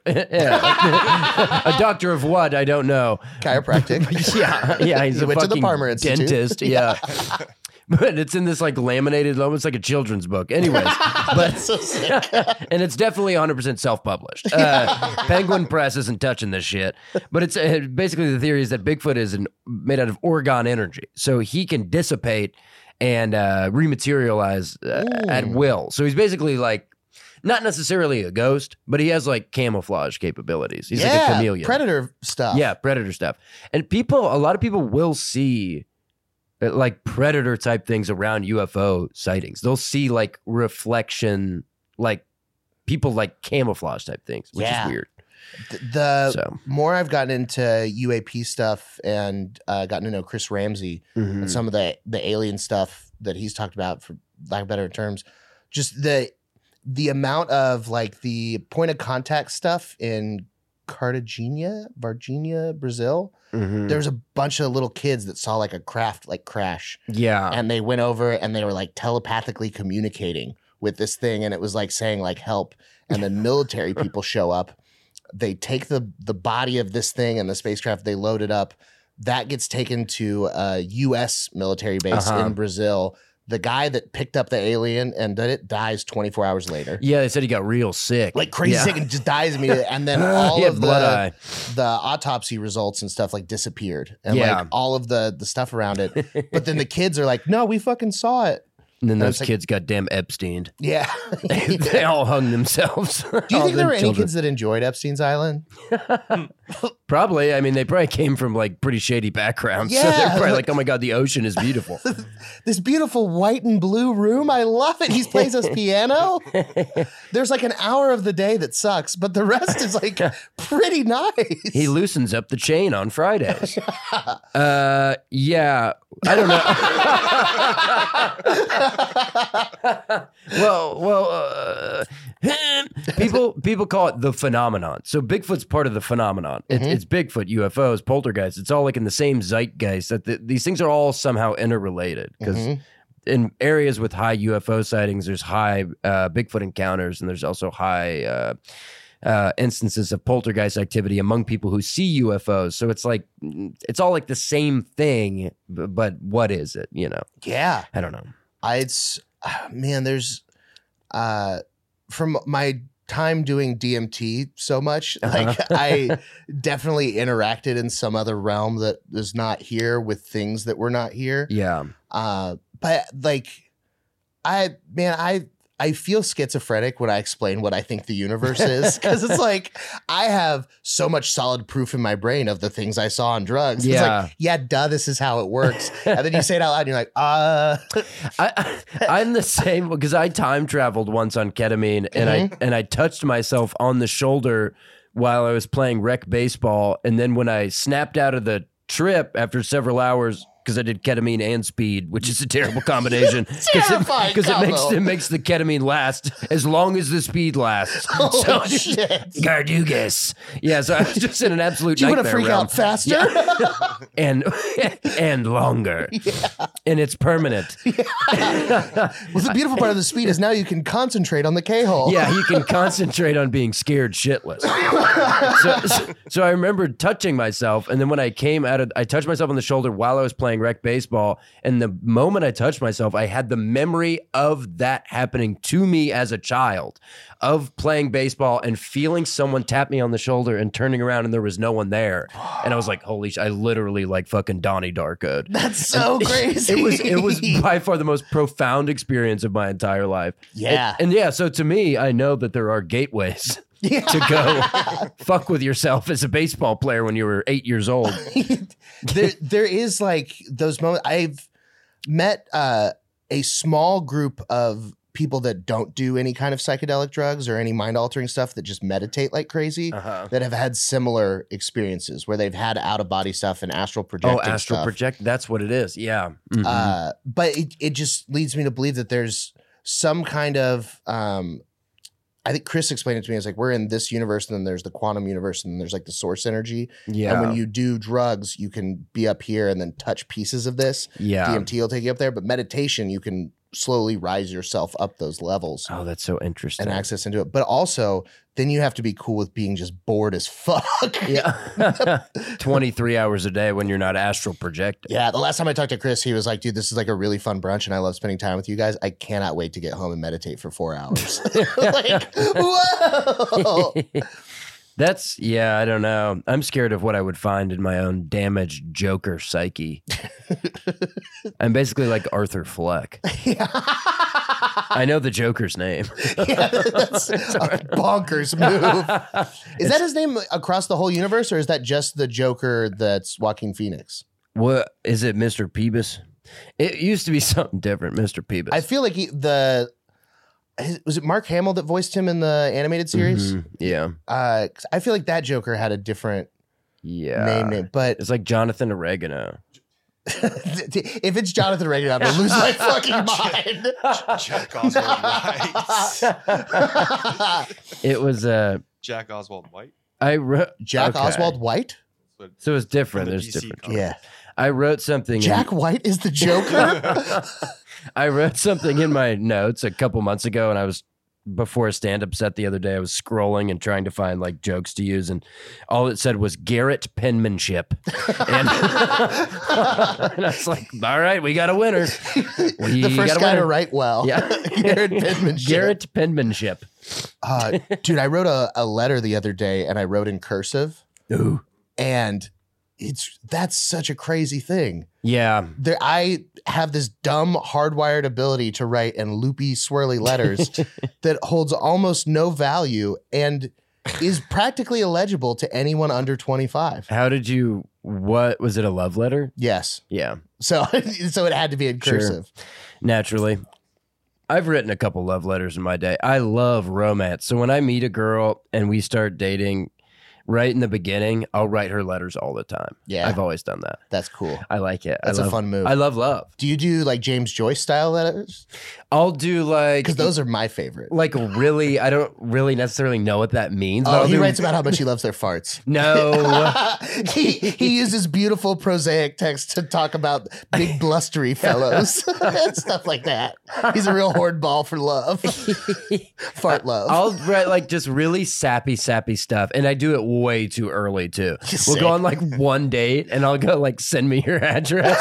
S3: a doctor of what I don't know.
S2: Chiropractic.
S3: Yeah, he's
S2: He
S3: a
S2: went to the
S3: fucking
S2: Parmer Institute.
S3: dentist. Yeah. But it's in this like laminated, almost like a children's book. Anyways, but
S2: so sick.
S3: and it's definitely 100% self-published. Penguin Press isn't touching this shit. But it's basically, the theory is that Bigfoot is made out of orgone energy, so he can dissipate and rematerialize at will. So he's basically like, not necessarily a ghost, but he has like camouflage capabilities. He's like a chameleon.
S2: Predator stuff.
S3: Yeah, predator stuff. And a lot of people will see like predator type things around UFO sightings. They'll see like reflection, like people like camouflage type things, which is weird.
S2: The more I've gotten into UAP stuff and gotten to know Chris Ramsey and some of the alien stuff that he's talked about, for lack of better terms, just the amount of like the point of contact stuff in Cartagena, Varginha, Brazil. There's a bunch of little kids that saw like a craft like crash.
S3: Yeah.
S2: And they went over and they were like telepathically communicating with this thing, and it was like saying like help. And then military people show up. They take the body of this thing and the spacecraft, they load it up. That gets taken to a U.S. military base in Brazil. the guy that picked up the alien and did it dies 24 hours later.
S3: Yeah, they said he got real sick.
S2: Like crazy sick and just dies immediately. And then all
S3: He had
S2: of
S3: blood eye.
S2: the autopsy results and stuff like disappeared. And
S3: Yeah.
S2: like all of the stuff around it. But then the kids are like, no, we fucking saw it.
S3: And then
S2: And
S3: those
S2: it's like-
S3: kids got damn Epsteined.
S2: Yeah.
S3: They all hung themselves.
S2: Do you think there were any kids that enjoyed Epstein's Island?
S3: Probably. I mean, they probably came from like pretty shady backgrounds. So
S2: Yeah,
S3: they're probably
S2: like-
S3: like, oh my God, the ocean is beautiful.
S2: This beautiful white and blue room. I love it. He plays us piano. There's like an hour of the day that sucks, but the rest is like pretty nice.
S3: He loosens up the chain on Fridays. Yeah. I don't know. People call it the phenomenon. So Bigfoot's part of the phenomenon. It's Bigfoot, UFOs, poltergeists. It's all like in the same zeitgeist that these things are all somehow interrelated because in areas with high UFO sightings, there's high Bigfoot encounters, and there's also high instances of poltergeist activity among people who see UFOs. So it's like it's all like the same thing, but what is it? You know?
S2: Yeah.
S3: I don't know.
S2: There's from my time doing DMT so much, like I definitely interacted in some other realm that is not here with things that were not here.
S3: Yeah.
S2: But like I feel schizophrenic when I explain what I think the universe is, because it's like I have so much solid proof in my brain of the things I saw on drugs. It's
S3: Yeah.
S2: like, yeah, duh, this is how it works. And then you say it out loud and you're like,
S3: I'm the same because I time traveled once on ketamine and I touched myself on the shoulder while I was playing rec baseball, and then when I snapped out of the trip after several hours because I did ketamine and speed, which is a terrible combination
S2: Terrifying
S3: because
S2: combo.
S3: it makes the ketamine last as long as the speed lasts.
S2: Holy shit.
S3: Gardugas. Yeah, so I was just in an absolute
S2: Do you want to
S3: nightmare
S2: freak
S3: realm.
S2: out faster?
S3: and longer. And it's permanent.
S2: Well, the beautiful part of the speed is now you can concentrate on the K-hole.
S3: Yeah, you can concentrate on being scared shitless. So I remember touching myself, and then when I touched myself on the shoulder while I was playing rec baseball, and the moment I touched myself, I had the memory of that happening to me as a child, of playing baseball and feeling someone tap me on the shoulder and turning around and there was no one there. And I was like, holy shit, I literally like fucking Donnie Darko'd.
S2: That's so crazy.
S3: It was by far the most profound experience of my entire life.
S2: Yeah.
S3: And yeah, so to me, I know that there are gateways to go fuck with yourself as a baseball player when you were 8 years old.
S2: there is like those moments. I've met a small group of people that don't do any kind of psychedelic drugs or any mind altering stuff, that just meditate like crazy, that have had similar experiences where they've had out of body stuff and astral projecting
S3: Oh, astral
S2: stuff.
S3: project. That's what it is. Yeah. Mhm.
S2: But it just leads me to believe that there's some kind of I think Chris explained it to me. It's like, we're in this universe, and then there's the quantum universe, and then there's like the source energy.
S3: Yeah.
S2: And when you do drugs, you can be up here and then touch pieces of this.
S3: Yeah.
S2: DMT will take you up there. But meditation, you can slowly rise yourself up those levels
S3: Oh, that's so interesting.
S2: and access into it. But also, then you have to be cool with being just bored as fuck.
S3: Yeah. 23 hours a day when you're not astral projecting.
S2: Yeah, the last time I talked to Chris, he was like, dude, this is like a really fun brunch and I love spending time with you guys. I cannot wait to get home and meditate for 4 hours. Like, whoa.
S3: I don't know. I'm scared of what I would find in my own damaged Joker psyche. I'm basically like Arthur Fleck. I know the Joker's name.
S2: Yeah, that's a bonkers move. Is that his name across the whole universe, or is that just the Joker that's Joaquin Phoenix?
S3: What is it, Mr. Peebus? It used to be something different, Mr. Peebus.
S2: I feel like was it Mark Hamill that voiced him in the animated series?
S3: Yeah.
S2: 'Cause I feel like that Joker had a different
S3: Yeah.
S2: name, but
S3: It's like Jonathan Oregano.
S2: if it's Jonathan Reagan, I'm gonna lose my fucking mind.
S4: Jack Oswald White.
S3: It was
S4: Jack Oswald White.
S3: I wrote
S2: Jack Oswald White?
S3: So it's different.
S4: From the
S3: There's
S4: DC
S3: different.
S4: comic.
S2: Yeah.
S3: I wrote something.
S2: Jack White is the Joker?
S3: I wrote something in my notes a couple months ago, and I was before a stand-up set the other day. I was scrolling and trying to find like jokes to use, and all it said was Garrett penmanship. And, and I was like, all right, we got a winner.
S2: The first guy to write well.
S3: Yeah.
S2: Garrett penmanship.
S3: Garrett penmanship.
S2: Dude, I wrote a letter the other day, and I wrote in cursive.
S3: Ooh.
S2: And that's such a crazy thing.
S3: Yeah.
S2: I have this dumb hardwired ability to write in loopy, swirly letters that holds almost no value and is practically illegible to anyone under 25.
S3: How did you, what was it, a love letter?
S2: Yes.
S3: Yeah.
S2: So it had to be in cursive.
S3: Sure. Naturally. I've written a couple love letters in my day. I love romance. So when I meet a girl and we start dating, right in the beginning, I'll write her letters all the time.
S2: Yeah.
S3: I've always done that.
S2: That's cool.
S3: I like it.
S2: That's a fun move.
S3: I love love.
S2: Do you do like James Joyce style letters?
S3: I'll do like...
S2: Because those are my favorite.
S3: Like really, I don't really necessarily know what that means.
S2: Oh, he writes about how much he loves their farts.
S3: No.
S2: he uses beautiful prosaic text to talk about big blustery fellows and stuff like that. He's a real hordball for love. Fart love.
S3: I'll write like just really sappy stuff, and I do it way too early too. We'll
S2: Sick.
S3: go on like one date, and I'll go like, send me your address.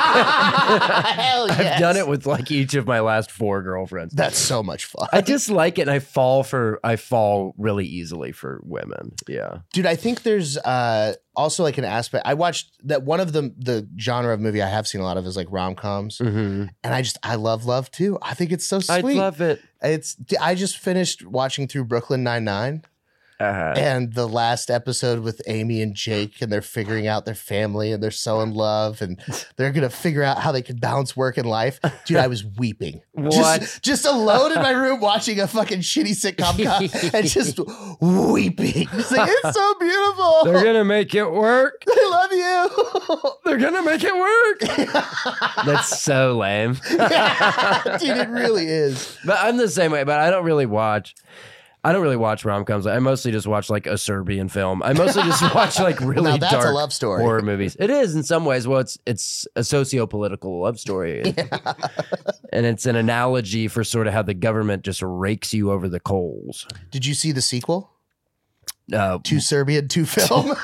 S2: Hell yes.
S3: I've done it with like each of my last 4 girlfriends.
S2: That's so much fun.
S3: I just like it, and I fall really easily for women. Yeah.
S2: Dude, I think there's also like an aspect. I watched that one of the genre of movie I have seen a lot of is like rom-coms.
S3: Mm-hmm.
S2: And I love love too. I think it's so
S3: I
S2: sweet.
S3: love it.
S2: I just finished watching through Brooklyn Nine-Nine. And the last episode with Amy and Jake, and they're figuring out their family, and they're so in love, and they're gonna figure out how they can balance work and life. Dude, I was weeping.
S3: What?
S2: Just alone in my room watching a fucking shitty sitcom and just weeping. It's like, it's so beautiful.
S3: They're gonna make it work.
S2: I love you.
S3: They're gonna make it work. That's so lame.
S2: Dude, it really is.
S3: But I'm the same way. But I don't really watch rom-coms. I mostly just watch like a Serbian film. I mostly just watch like really
S2: Now that's a
S3: dark
S2: love story.
S3: horror movies. It is in some ways. Well, it's a socio-political love story. And it's an analogy for sort of how the government just rakes you over the coals.
S2: Did you see the sequel?
S3: Too
S2: Serbian, Too Film.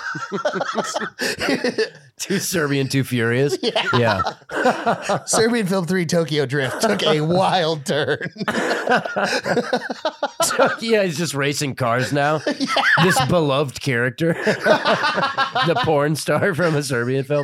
S3: Too Serbian, Too Furious. Yeah.
S2: Serbian Film 3 Tokyo Drift took a wild turn.
S3: Yeah, he's just racing cars now. This beloved character. The porn star from a Serbian film.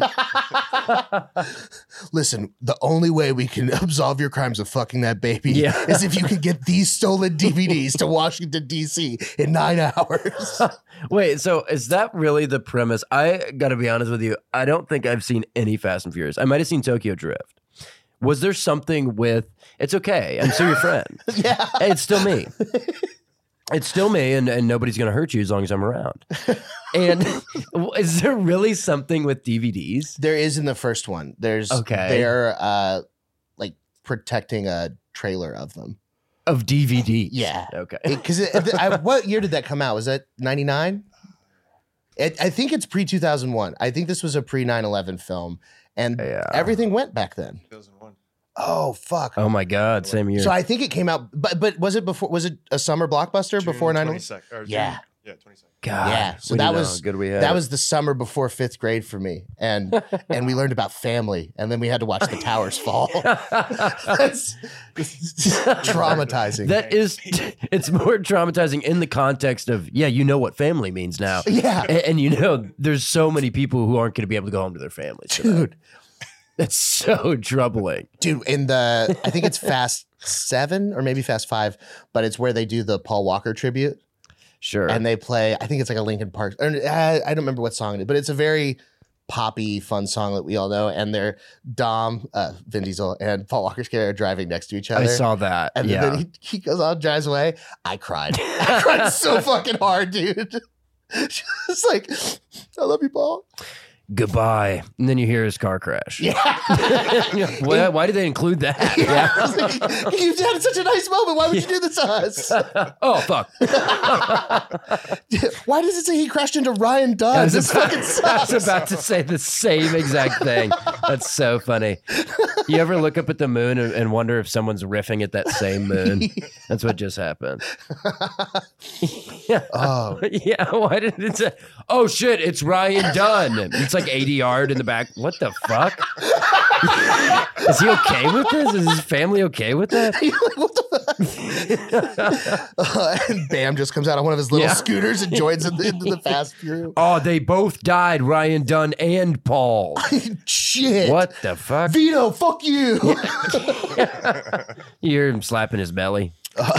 S2: Listen, the only way we can absolve your crimes of fucking that baby is if you can get these stolen DVDs to Washington, D.C. in 9 hours.
S3: Wait, so is that really the premise? I gotta be honest with you. I don't think I've seen any Fast and Furious. I might have seen Tokyo Drift. Was there something with, it's okay, I'm still your friend.
S2: Yeah.
S3: It's still me. It's still me, and nobody's going to hurt you as long as I'm around. And is there really something with DVDs?
S2: There is in the first one. They're like protecting a trailer of them.
S3: Of DVDs?
S2: Yeah.
S3: Okay.
S2: Because what year did that come out? Was that 99? I think it's pre-2001. I think this was a pre-9/11 film. And everything went back then.
S4: 2001.
S2: Oh, fuck.
S3: Oh, my God. Same year.
S2: So I think it came out, but was it a summer blockbuster before 9/11? Yeah.
S4: Yeah, 22nd.
S3: God.
S2: Yeah. So
S3: we
S2: that
S3: didn't know
S2: was
S3: how good we had
S2: that
S3: it.
S2: was the summer before 5th grade for me. And we learned about family, and then we had to watch the towers fall. That's traumatizing.
S3: That is, it's more traumatizing in the context of, you know what family means now.
S2: Yeah.
S3: And you know, there's so many people who aren't going to be able to go home to their families.
S2: Dude.
S3: That's so troubling.
S2: Dude, I think it's Fast 7 or maybe Fast 5, but it's where they do the Paul Walker tribute.
S3: Sure.
S2: And they play, I think it's like a Linkin Park, I don't remember what song it is, but it's a very poppy, fun song that we all know. And they're Dom, Vin Diesel, and Paul Walker's character are driving next to each other.
S3: I saw that.
S2: And then he goes on, drives away. I cried. I cried so fucking hard, dude. It's like, I love you, Paul.
S3: goodbye. And then you hear his car crash.
S2: Yeah.
S3: Why did they include that?
S2: Yeah. I was like, you had such a nice moment. Why would you do this to us?
S3: Oh, fuck.
S2: Why does it say he crashed into Ryan Dunn? This fucking
S3: I
S2: sucks.
S3: was about to say the same exact thing. That's so funny. You ever look up at the moon and wonder if someone's riffing at that same moon? That's what just happened. Yeah.
S2: Oh.
S3: Yeah. Why did it say, oh shit, it's Ryan Dunn. It's like 80 yard in the back. What the fuck? Is he okay with this? Is his family okay with that?
S2: You're like, what the fuck? And Bam just comes out on one of his little scooters and joins into the Fast Few.
S3: Oh, they both died, Ryan Dunn and Paul.
S2: Shit.
S3: What the fuck?
S2: Vito, fuck you.
S3: You hear him slapping his belly.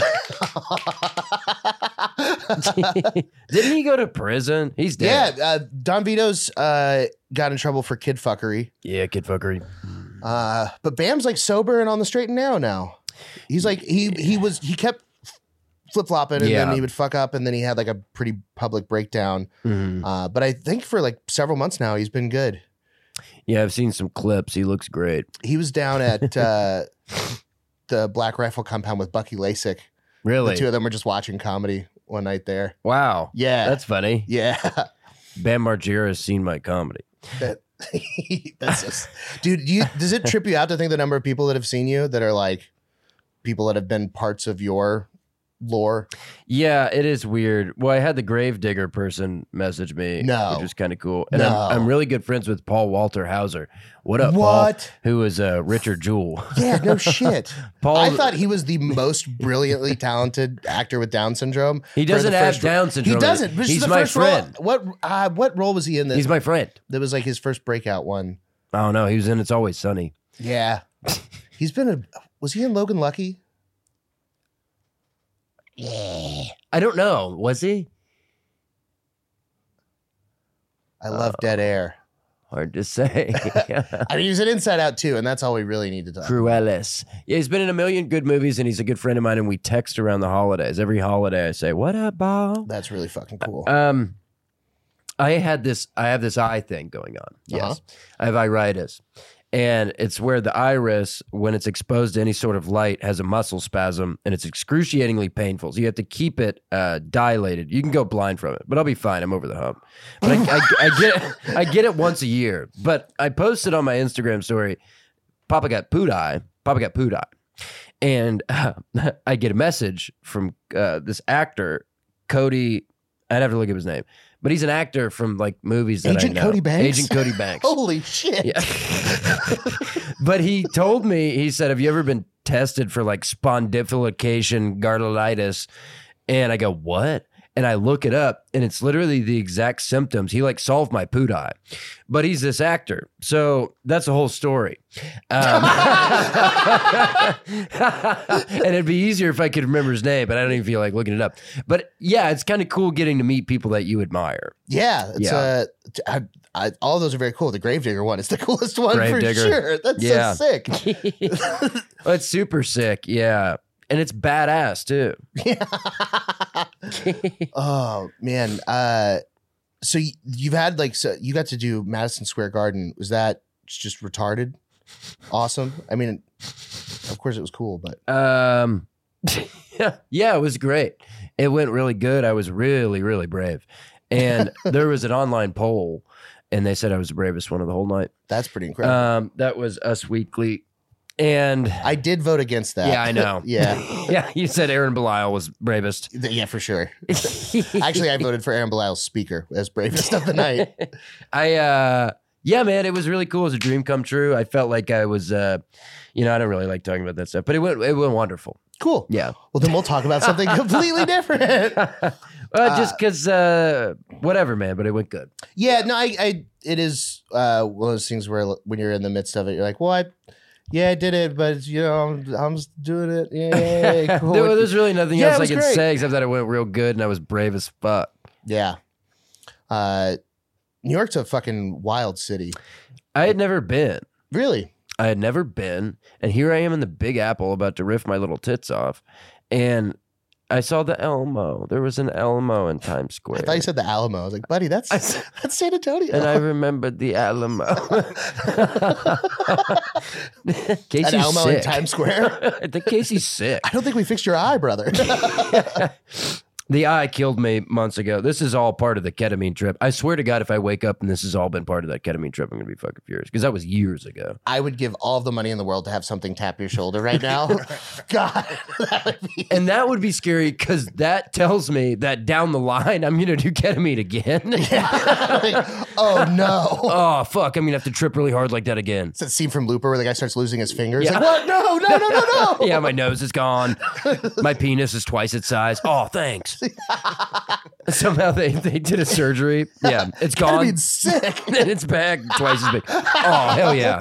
S3: Didn't he go to prison? He's dead.
S2: Yeah, Don Vito's got in trouble for kid fuckery.
S3: Yeah, kid fuckery.
S2: But Bam's like sober and on the straight and narrow now. He's like he kept flip flopping and then he would fuck up and then he had like a pretty public breakdown.
S3: Mm-hmm.
S2: But I think for like several months now he's been good.
S3: Yeah, I've seen some clips. He looks great.
S2: He was down at the Black Rifle compound with Bucky Lasik.
S3: Really?
S2: The two of them were just watching comedy one night there.
S3: Wow.
S2: Yeah.
S3: That's funny.
S2: Yeah.
S3: Bam Margera has seen my comedy.
S2: That's just, dude, does it trip you out to think the number of people that have seen you that are like people that have been parts of your lore?
S3: Yeah, it is weird. Well, I had the Gravedigger person message me, which was kind of cool. And I'm really good friends with Paul Walter Hauser. What up, Paul? Who is Richard Jewell.
S2: Yeah, no shit.
S3: Paul,
S2: I thought he was the most brilliantly talented actor with Down syndrome.
S3: He doesn't have Down syndrome.
S2: He doesn't.
S3: He's my friend.
S2: What role was he in this?
S3: He's my friend.
S2: That was like his first breakout one.
S3: I don't know. He was in It's Always Sunny.
S2: Yeah. Was he in Logan Lucky?
S3: Yeah. I don't know. Was he?
S2: I love Dead Air.
S3: Hard to say.
S2: I mean, he was in Inside Out too, and that's all we really need to talk about.
S3: Cruelis. Yeah, he's been in a million good movies, and he's a good friend of mine, and we text around the holidays. Every holiday I say, what up, Bob?
S2: That's really fucking cool.
S3: I have this eye thing going on. Yes. I have iritis. And it's where the iris, when it's exposed to any sort of light, has a muscle spasm, and it's excruciatingly painful. So you have to keep it dilated. You can go blind from it, but I'll be fine. I'm over the hump. But I get it once a year. But I posted on my Instagram story, Papa got poot eye. Papa got poot eye. And I get a message from this actor, Cody. I'd have to look up his name. But he's an actor from like movies that
S2: Agent
S3: I know.
S2: Cody Banks?
S3: Agent Cody Banks.
S2: Holy shit.
S3: Yeah. But he told me, he said, have you ever been tested for like spondylification gardolitis? And I go, what? And I look it up and it's literally the exact symptoms. He like solved my poot eye, but he's this actor. So that's the whole story. And it'd be easier if I could remember his name, but I don't even feel like looking it up. But yeah, it's kind of cool getting to meet people that you admire.
S2: Yeah. All of those are very cool. The Gravedigger one is the coolest one for sure. That's so sick.
S3: Well, it's super sick. Yeah. And it's badass too.
S2: Oh man. So you've had you got to do Madison Square Garden. Was that just retarded? Awesome. I mean, of course it was cool, but
S3: yeah, it was great. It went really good. I was really, really brave. And there was an online poll and they said I was the bravest one of the whole night.
S2: That's pretty incredible.
S3: That was Us Weekly. And
S2: I did vote against that.
S3: Yeah, I know.
S2: Yeah.
S3: Yeah, you said Aaron Belial was bravest.
S2: Yeah, for sure. Actually, I voted for Aaron Belial's speaker as bravest of the night.
S3: Yeah, man, it was really cool. It was a dream come true. I felt like I was, I don't really like talking about that stuff, but it went wonderful.
S2: Cool.
S3: Yeah.
S2: Well, then we'll talk about something completely different.
S3: Just because, whatever, man, but it went good.
S2: Yeah, no, it is one of those things where when you're in the midst of it, you're like, well, I did it, but I'm just doing it. Yeah, cool.
S3: There's really nothing else I can
S2: great.
S3: say except that it went real good and I was brave as fuck.
S2: Yeah. New York's a fucking wild city.
S3: I had never been.
S2: Really?
S3: I had never been. And here I am in the Big Apple about to riff my little tits off. And I saw the Elmo. There was an Elmo in Times Square.
S2: I thought you said the Alamo. I was like, buddy, that's San Antonio.
S3: And I remembered the Alamo. Casey's
S2: An Alamo
S3: sick.
S2: in Times Square.
S3: I think Casey's sick.
S2: I don't think we fixed your eye, brother.
S3: The eye killed me months ago. This is all part of the ketamine trip. I swear to God, if I wake up and this has all been part of that ketamine trip, I'm going to be fucking furious because that was years ago.
S2: I would give all of the money in the world to have something tap your shoulder right now. God, that would be.
S3: And that would be scary because that tells me that down the line, I'm going to do ketamine again.
S2: Like, oh no.
S3: Oh, fuck. I'm going to have to trip really hard like that again.
S2: It's that scene from Looper where the guy starts losing his fingers.
S3: Yeah.
S2: Like, what? No.
S3: Yeah, my nose is gone. My penis is twice its size. Oh, thanks. Somehow they did a surgery. Yeah, it's
S2: I
S3: gone.
S2: mean, sick.
S3: And it's back twice as big. Oh, hell yeah.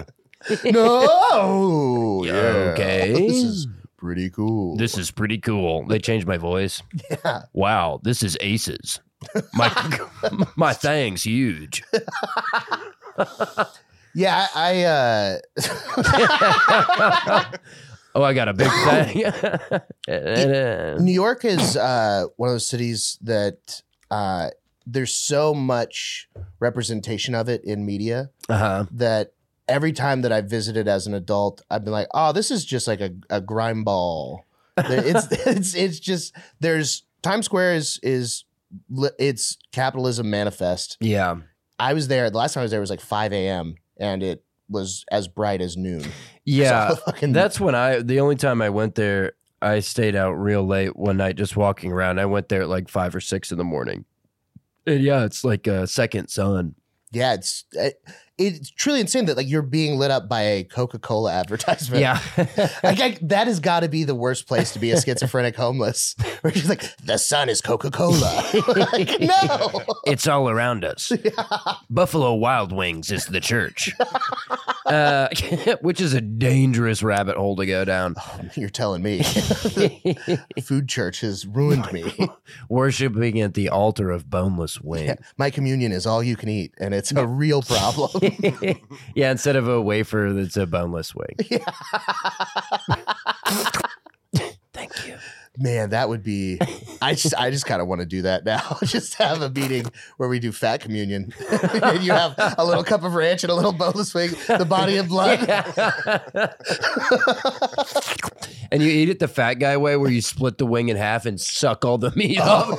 S2: No. Yeah.
S3: Okay.
S2: This is pretty cool.
S3: This is pretty cool. They changed my voice.
S2: Yeah.
S3: Wow, this is Aces. My thing's huge.
S2: Yeah, I
S3: Oh, I got a big thing.
S2: New York is one of those cities that there's so much representation of it in media
S3: Uh-huh.
S2: that every time that I've visited as an adult, I've been like, oh, this is just like a grime ball. It's just there's Times Square is it's capitalism manifest.
S3: Yeah.
S2: I was there. The last time I was there was like 5 a.m. and it was as bright as noon.
S3: Yeah.
S2: So fucking-
S3: That's when the only time I went there, I stayed out real late one night just walking around. I went there at like 5 or 6 in the morning. And yeah, it's like a second sun.
S2: Yeah, it's truly insane that like you're being lit up by a Coca-Cola advertisement.
S3: Yeah.
S2: That has got to be the worst place to be a schizophrenic homeless. Where she's like, the sun is Coca-Cola. Like, no.
S3: It's all around us. Buffalo Wild Wings is the church, which is a dangerous rabbit hole to go down.
S2: You're telling me. Food church has ruined me.
S3: Worshiping at the altar of boneless wing.
S2: Yeah, my communion is all you can eat, and it's a real problem.
S3: Yeah, instead of a wafer, that's a boneless wing. Thank you.
S2: Man, that would be. I just kind of want to do that now. Just have a meeting where we do fat communion, and you have a little cup of ranch and a little boneless wing, the body and blood.
S3: And you eat it the fat guy way, where you split the wing in half and suck all the meat off.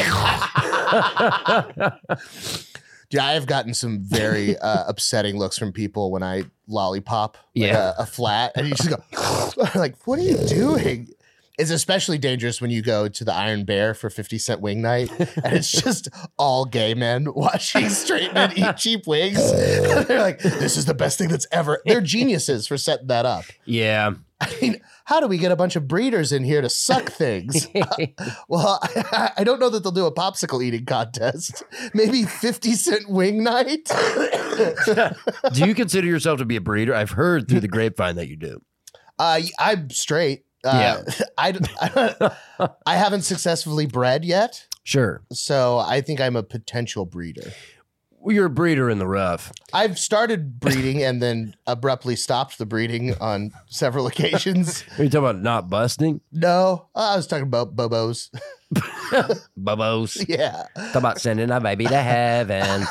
S2: Yeah, I have gotten some very upsetting looks from people when I lollipop a flat, and you just go like, "What are you doing?" It's especially dangerous when you go to the Iron Bear for 50-cent wing night, and it's just all gay men watching straight men eat cheap wings. They're like, "This is the best thing that's ever." They're geniuses for setting that up.
S3: Yeah.
S2: I mean, how do we get a bunch of breeders in here to suck things? Well, I don't know that they'll do a popsicle eating contest. Maybe 50-cent wing night.
S3: Do you consider yourself to be a breeder? I've heard through the grapevine that you do.
S2: I'm straight.
S3: Yeah.
S2: I haven't successfully bred yet,
S3: Sure.
S2: so I think I'm a potential breeder.
S3: Well, you're a breeder in the rough.
S2: I've started breeding and then abruptly stopped the breeding on several occasions.
S3: Are you talking about not busting?
S2: No, I was talking about bobos.
S3: Bubbles.
S2: Yeah.
S3: Talk about sending a baby to heaven.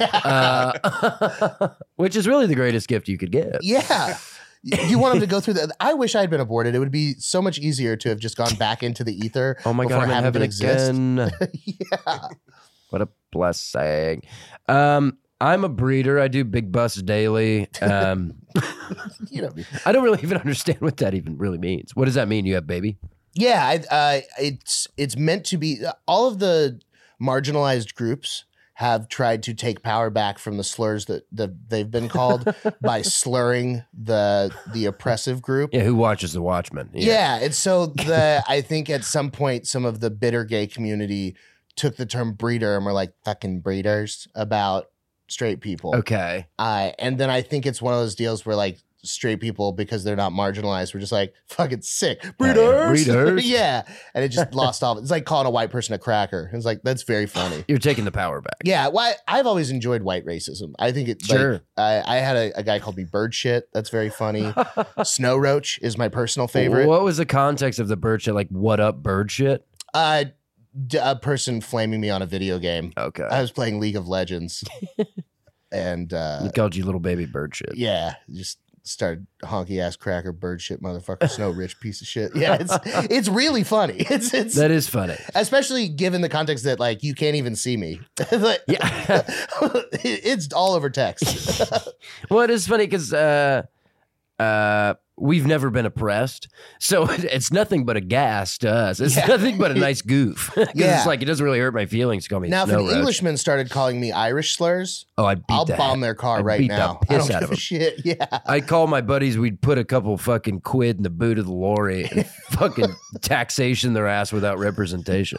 S3: Which is really the greatest gift you could get.
S2: Yeah. You want them to go through that. I wish I had been aborted. It would be so much easier to have just gone back into the ether.
S3: Oh my God, I'm in heaven again.
S2: Yeah.
S3: What a blessing. I'm a breeder. I do big bus daily.
S2: You know me.
S3: I don't really even understand what that even really means. What does that mean? You have baby?
S2: Yeah, it's meant to be. All of the marginalized groups have tried to take power back from the slurs that they've been called by slurring the oppressive group.
S3: Yeah, who watches The Watchmen?
S2: Yeah, and so I think at some point some of the bitter gay community took the term breeder and were like fucking breeders about straight people.
S3: Okay.
S2: And then I think it's one of those deals where like straight people, because they're not marginalized, we're just like fucking sick breeders.
S3: Breeders.
S2: Yeah, and it just lost all. It's like calling a white person a cracker. It's like that's very funny.
S3: You're taking the power back.
S2: Yeah, well, I've always enjoyed white racism. I think it's
S3: Sure.
S2: Like, I had a guy called me bird shit. That's very funny. Snow roach is my personal favorite.
S3: What was the context of the bird shit? Like, what up, bird shit?
S2: A person flaming me on a video game.
S3: Okay.
S2: I was playing League of Legends, and
S3: He called you little baby bird shit.
S2: yeah, just started honky ass cracker bird shit motherfucker, snow rich piece of shit. Yeah, it's really funny. It's
S3: That is funny.
S2: especially given the context that like you can't even see me. Like,
S3: Yeah.
S2: it's all over text.
S3: Well, it is funny because we've never been oppressed, so it's nothing but a gas to us. It's nothing but a nice goof. 'Cause
S2: Yeah.
S3: it's like it doesn't really hurt my feelings to call me
S2: Now, if
S3: Snow
S2: an
S3: Roach.
S2: Englishman started calling me Irish slurs,
S3: Oh, I'd beat
S2: I'll
S3: that.
S2: bomb their car
S3: I'd
S2: right
S3: beat the
S2: now.
S3: piss
S2: I don't
S3: out of
S2: give a
S3: them.
S2: shit. Yeah.
S3: I'd call my buddies. We'd put a couple fucking quid in the boot of the lorry and fucking taxation their ass without representation.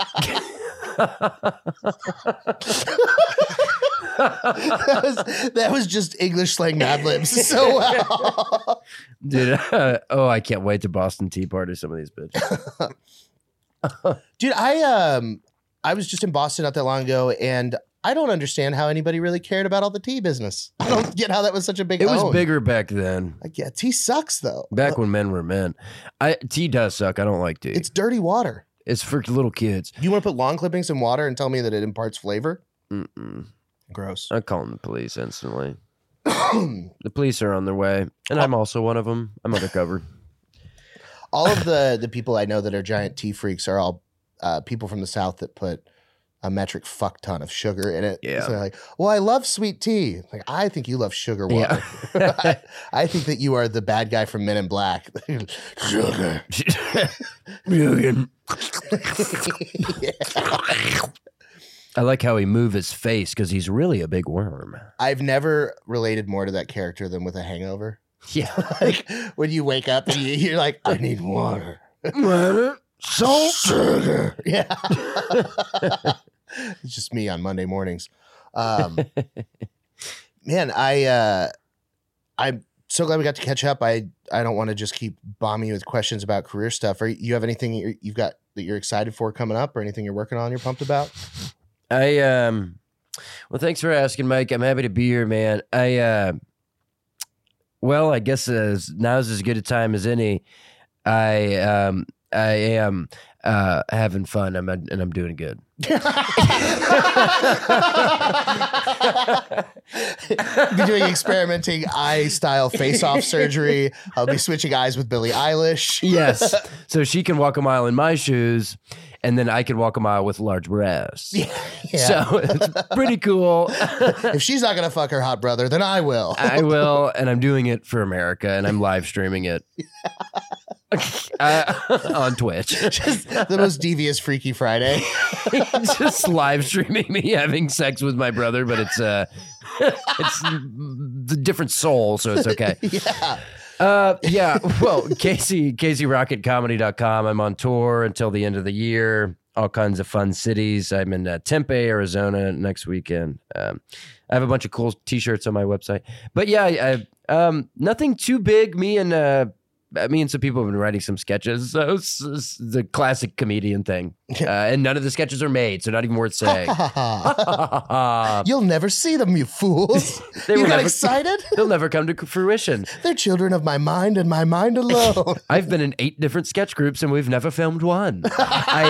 S2: that was just English slang Mad Libs so well.
S3: Dude, I can't wait to Boston Tea Party some of these bitches.
S2: Dude, I was just in Boston not that long ago, and I don't understand how anybody really cared about all the tea business. I don't get how that was such a big
S3: It was
S2: own.
S3: bigger back then.
S2: I get tea sucks though.
S3: Back when men were men. Tea does suck. I don't like tea.
S2: It's dirty water.
S3: It's for little kids.
S2: You want to put lawn clippings in water and tell me that it imparts flavor?
S3: Mm-mm.
S2: Gross.
S3: I'm calling the police instantly. The police are on their way, and I'm also one of them. I'm undercover.
S2: All of the people I know that are giant tea freaks are all people from the South that put a metric fuck ton of sugar in it.
S3: Yeah.
S2: So they're like, well, I love sweet tea. Like, I think you love sugar water.
S3: Yeah.
S2: I think that you are the bad guy from Men in Black. Sugar.
S3: Million. I like how he moved his face because he's really a big worm.
S2: I've never related more to that character than with a hangover.
S3: Yeah.
S2: Like when you wake up and you're like, I need water.
S3: Salt.
S2: Sugar. Yeah. It's just me on Monday mornings. Man, I'm so glad we got to catch up. I don't want to just keep bombing you with questions about career stuff. You have anything you've got that you're excited for coming up, or anything you're working on you're pumped about?
S3: Well, thanks for asking, Mike. I'm happy to be here, man. Well, I guess now's as good a time as any. I am having fun. I'm doing good.
S2: Be doing experimenting eye style face off surgery. I'll be switching eyes with Billie Eilish.
S3: Yes. So she can walk a mile in my shoes, and then I can walk a mile with large breasts.
S2: Yeah.
S3: So it's pretty cool.
S2: If she's not gonna fuck her hot brother, then I will.
S3: I will, and I'm doing it for America, and I'm live streaming it on Twitch.
S2: Just the most devious Freaky Friday.
S3: Just live streaming me having sex with my brother, but it's the different soul, so it's okay.
S2: Yeah.
S3: Yeah. Well, CaseyRocketComedy.com. I'm on tour until the end of the year. All kinds of fun cities. I'm in Tempe, Arizona next weekend. I have a bunch of cool T-shirts on my website. But yeah, nothing too big. Me and some people have been writing some sketches. So it's the classic comedian thing. And none of the sketches are made, so not even worth saying.
S2: You'll never see them, you fools. You got excited?
S3: They'll never come to fruition.
S2: They're children of my mind and my mind alone.
S3: I've been in 8 different sketch groups and we've never filmed one. The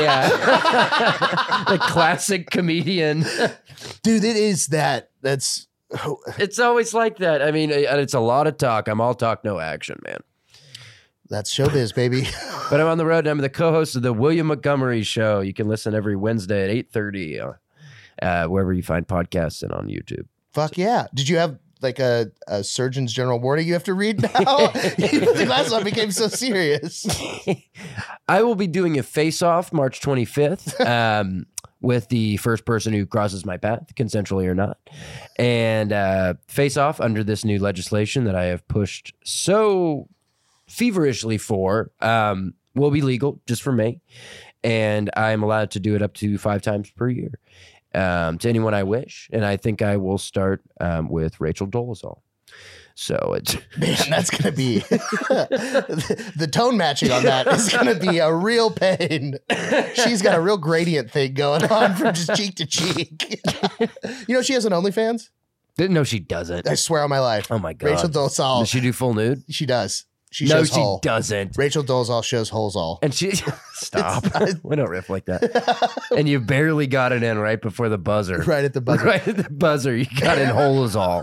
S3: classic comedian.
S2: Dude, it is that. That's
S3: It's always like that. I mean, it's a lot of talk. I'm all talk, no action, man.
S2: that's showbiz, baby.
S3: But I'm on the road and I'm the co-host of the William Montgomery Show. You can listen every Wednesday at 8:30 wherever you find podcasts and on YouTube.
S2: Fuck yeah. Did you have like a Surgeon's General warning you have to read now? The last one became so serious.
S3: I will be doing a face-off March 25th with the first person who crosses my path, consensually or not. And face-off under this new legislation that I have pushed so feverishly for will be legal just for me. And I'm allowed to do it up to 5 times per year to anyone I wish. And I think I will start with Rachel Dolezal. So it's
S2: Man, that's going to be the tone matching on that is going to be a real pain. She's got a real gradient thing going on from just cheek to cheek. You know, she has an OnlyFans.
S3: no, she doesn't.
S2: I swear on my life.
S3: Oh my God.
S2: Rachel Dolezal.
S3: Does she do full nude?
S2: She does. She
S3: No,
S2: shows
S3: she
S2: Hull.
S3: doesn't.
S2: Rachel Dolezal shows Holzall.
S3: And she stop. We don't riff like that. And you barely got it in right before the buzzer.
S2: Right at the buzzer.
S3: Right at the buzzer, you got in whole as all.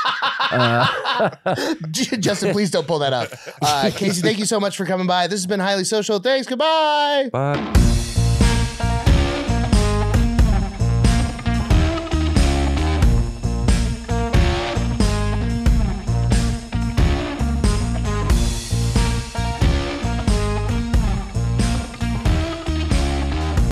S2: Justin, please don't pull that up. Casey, thank you so much for coming by. This has been Highly Social. Thanks. Goodbye.
S3: Bye.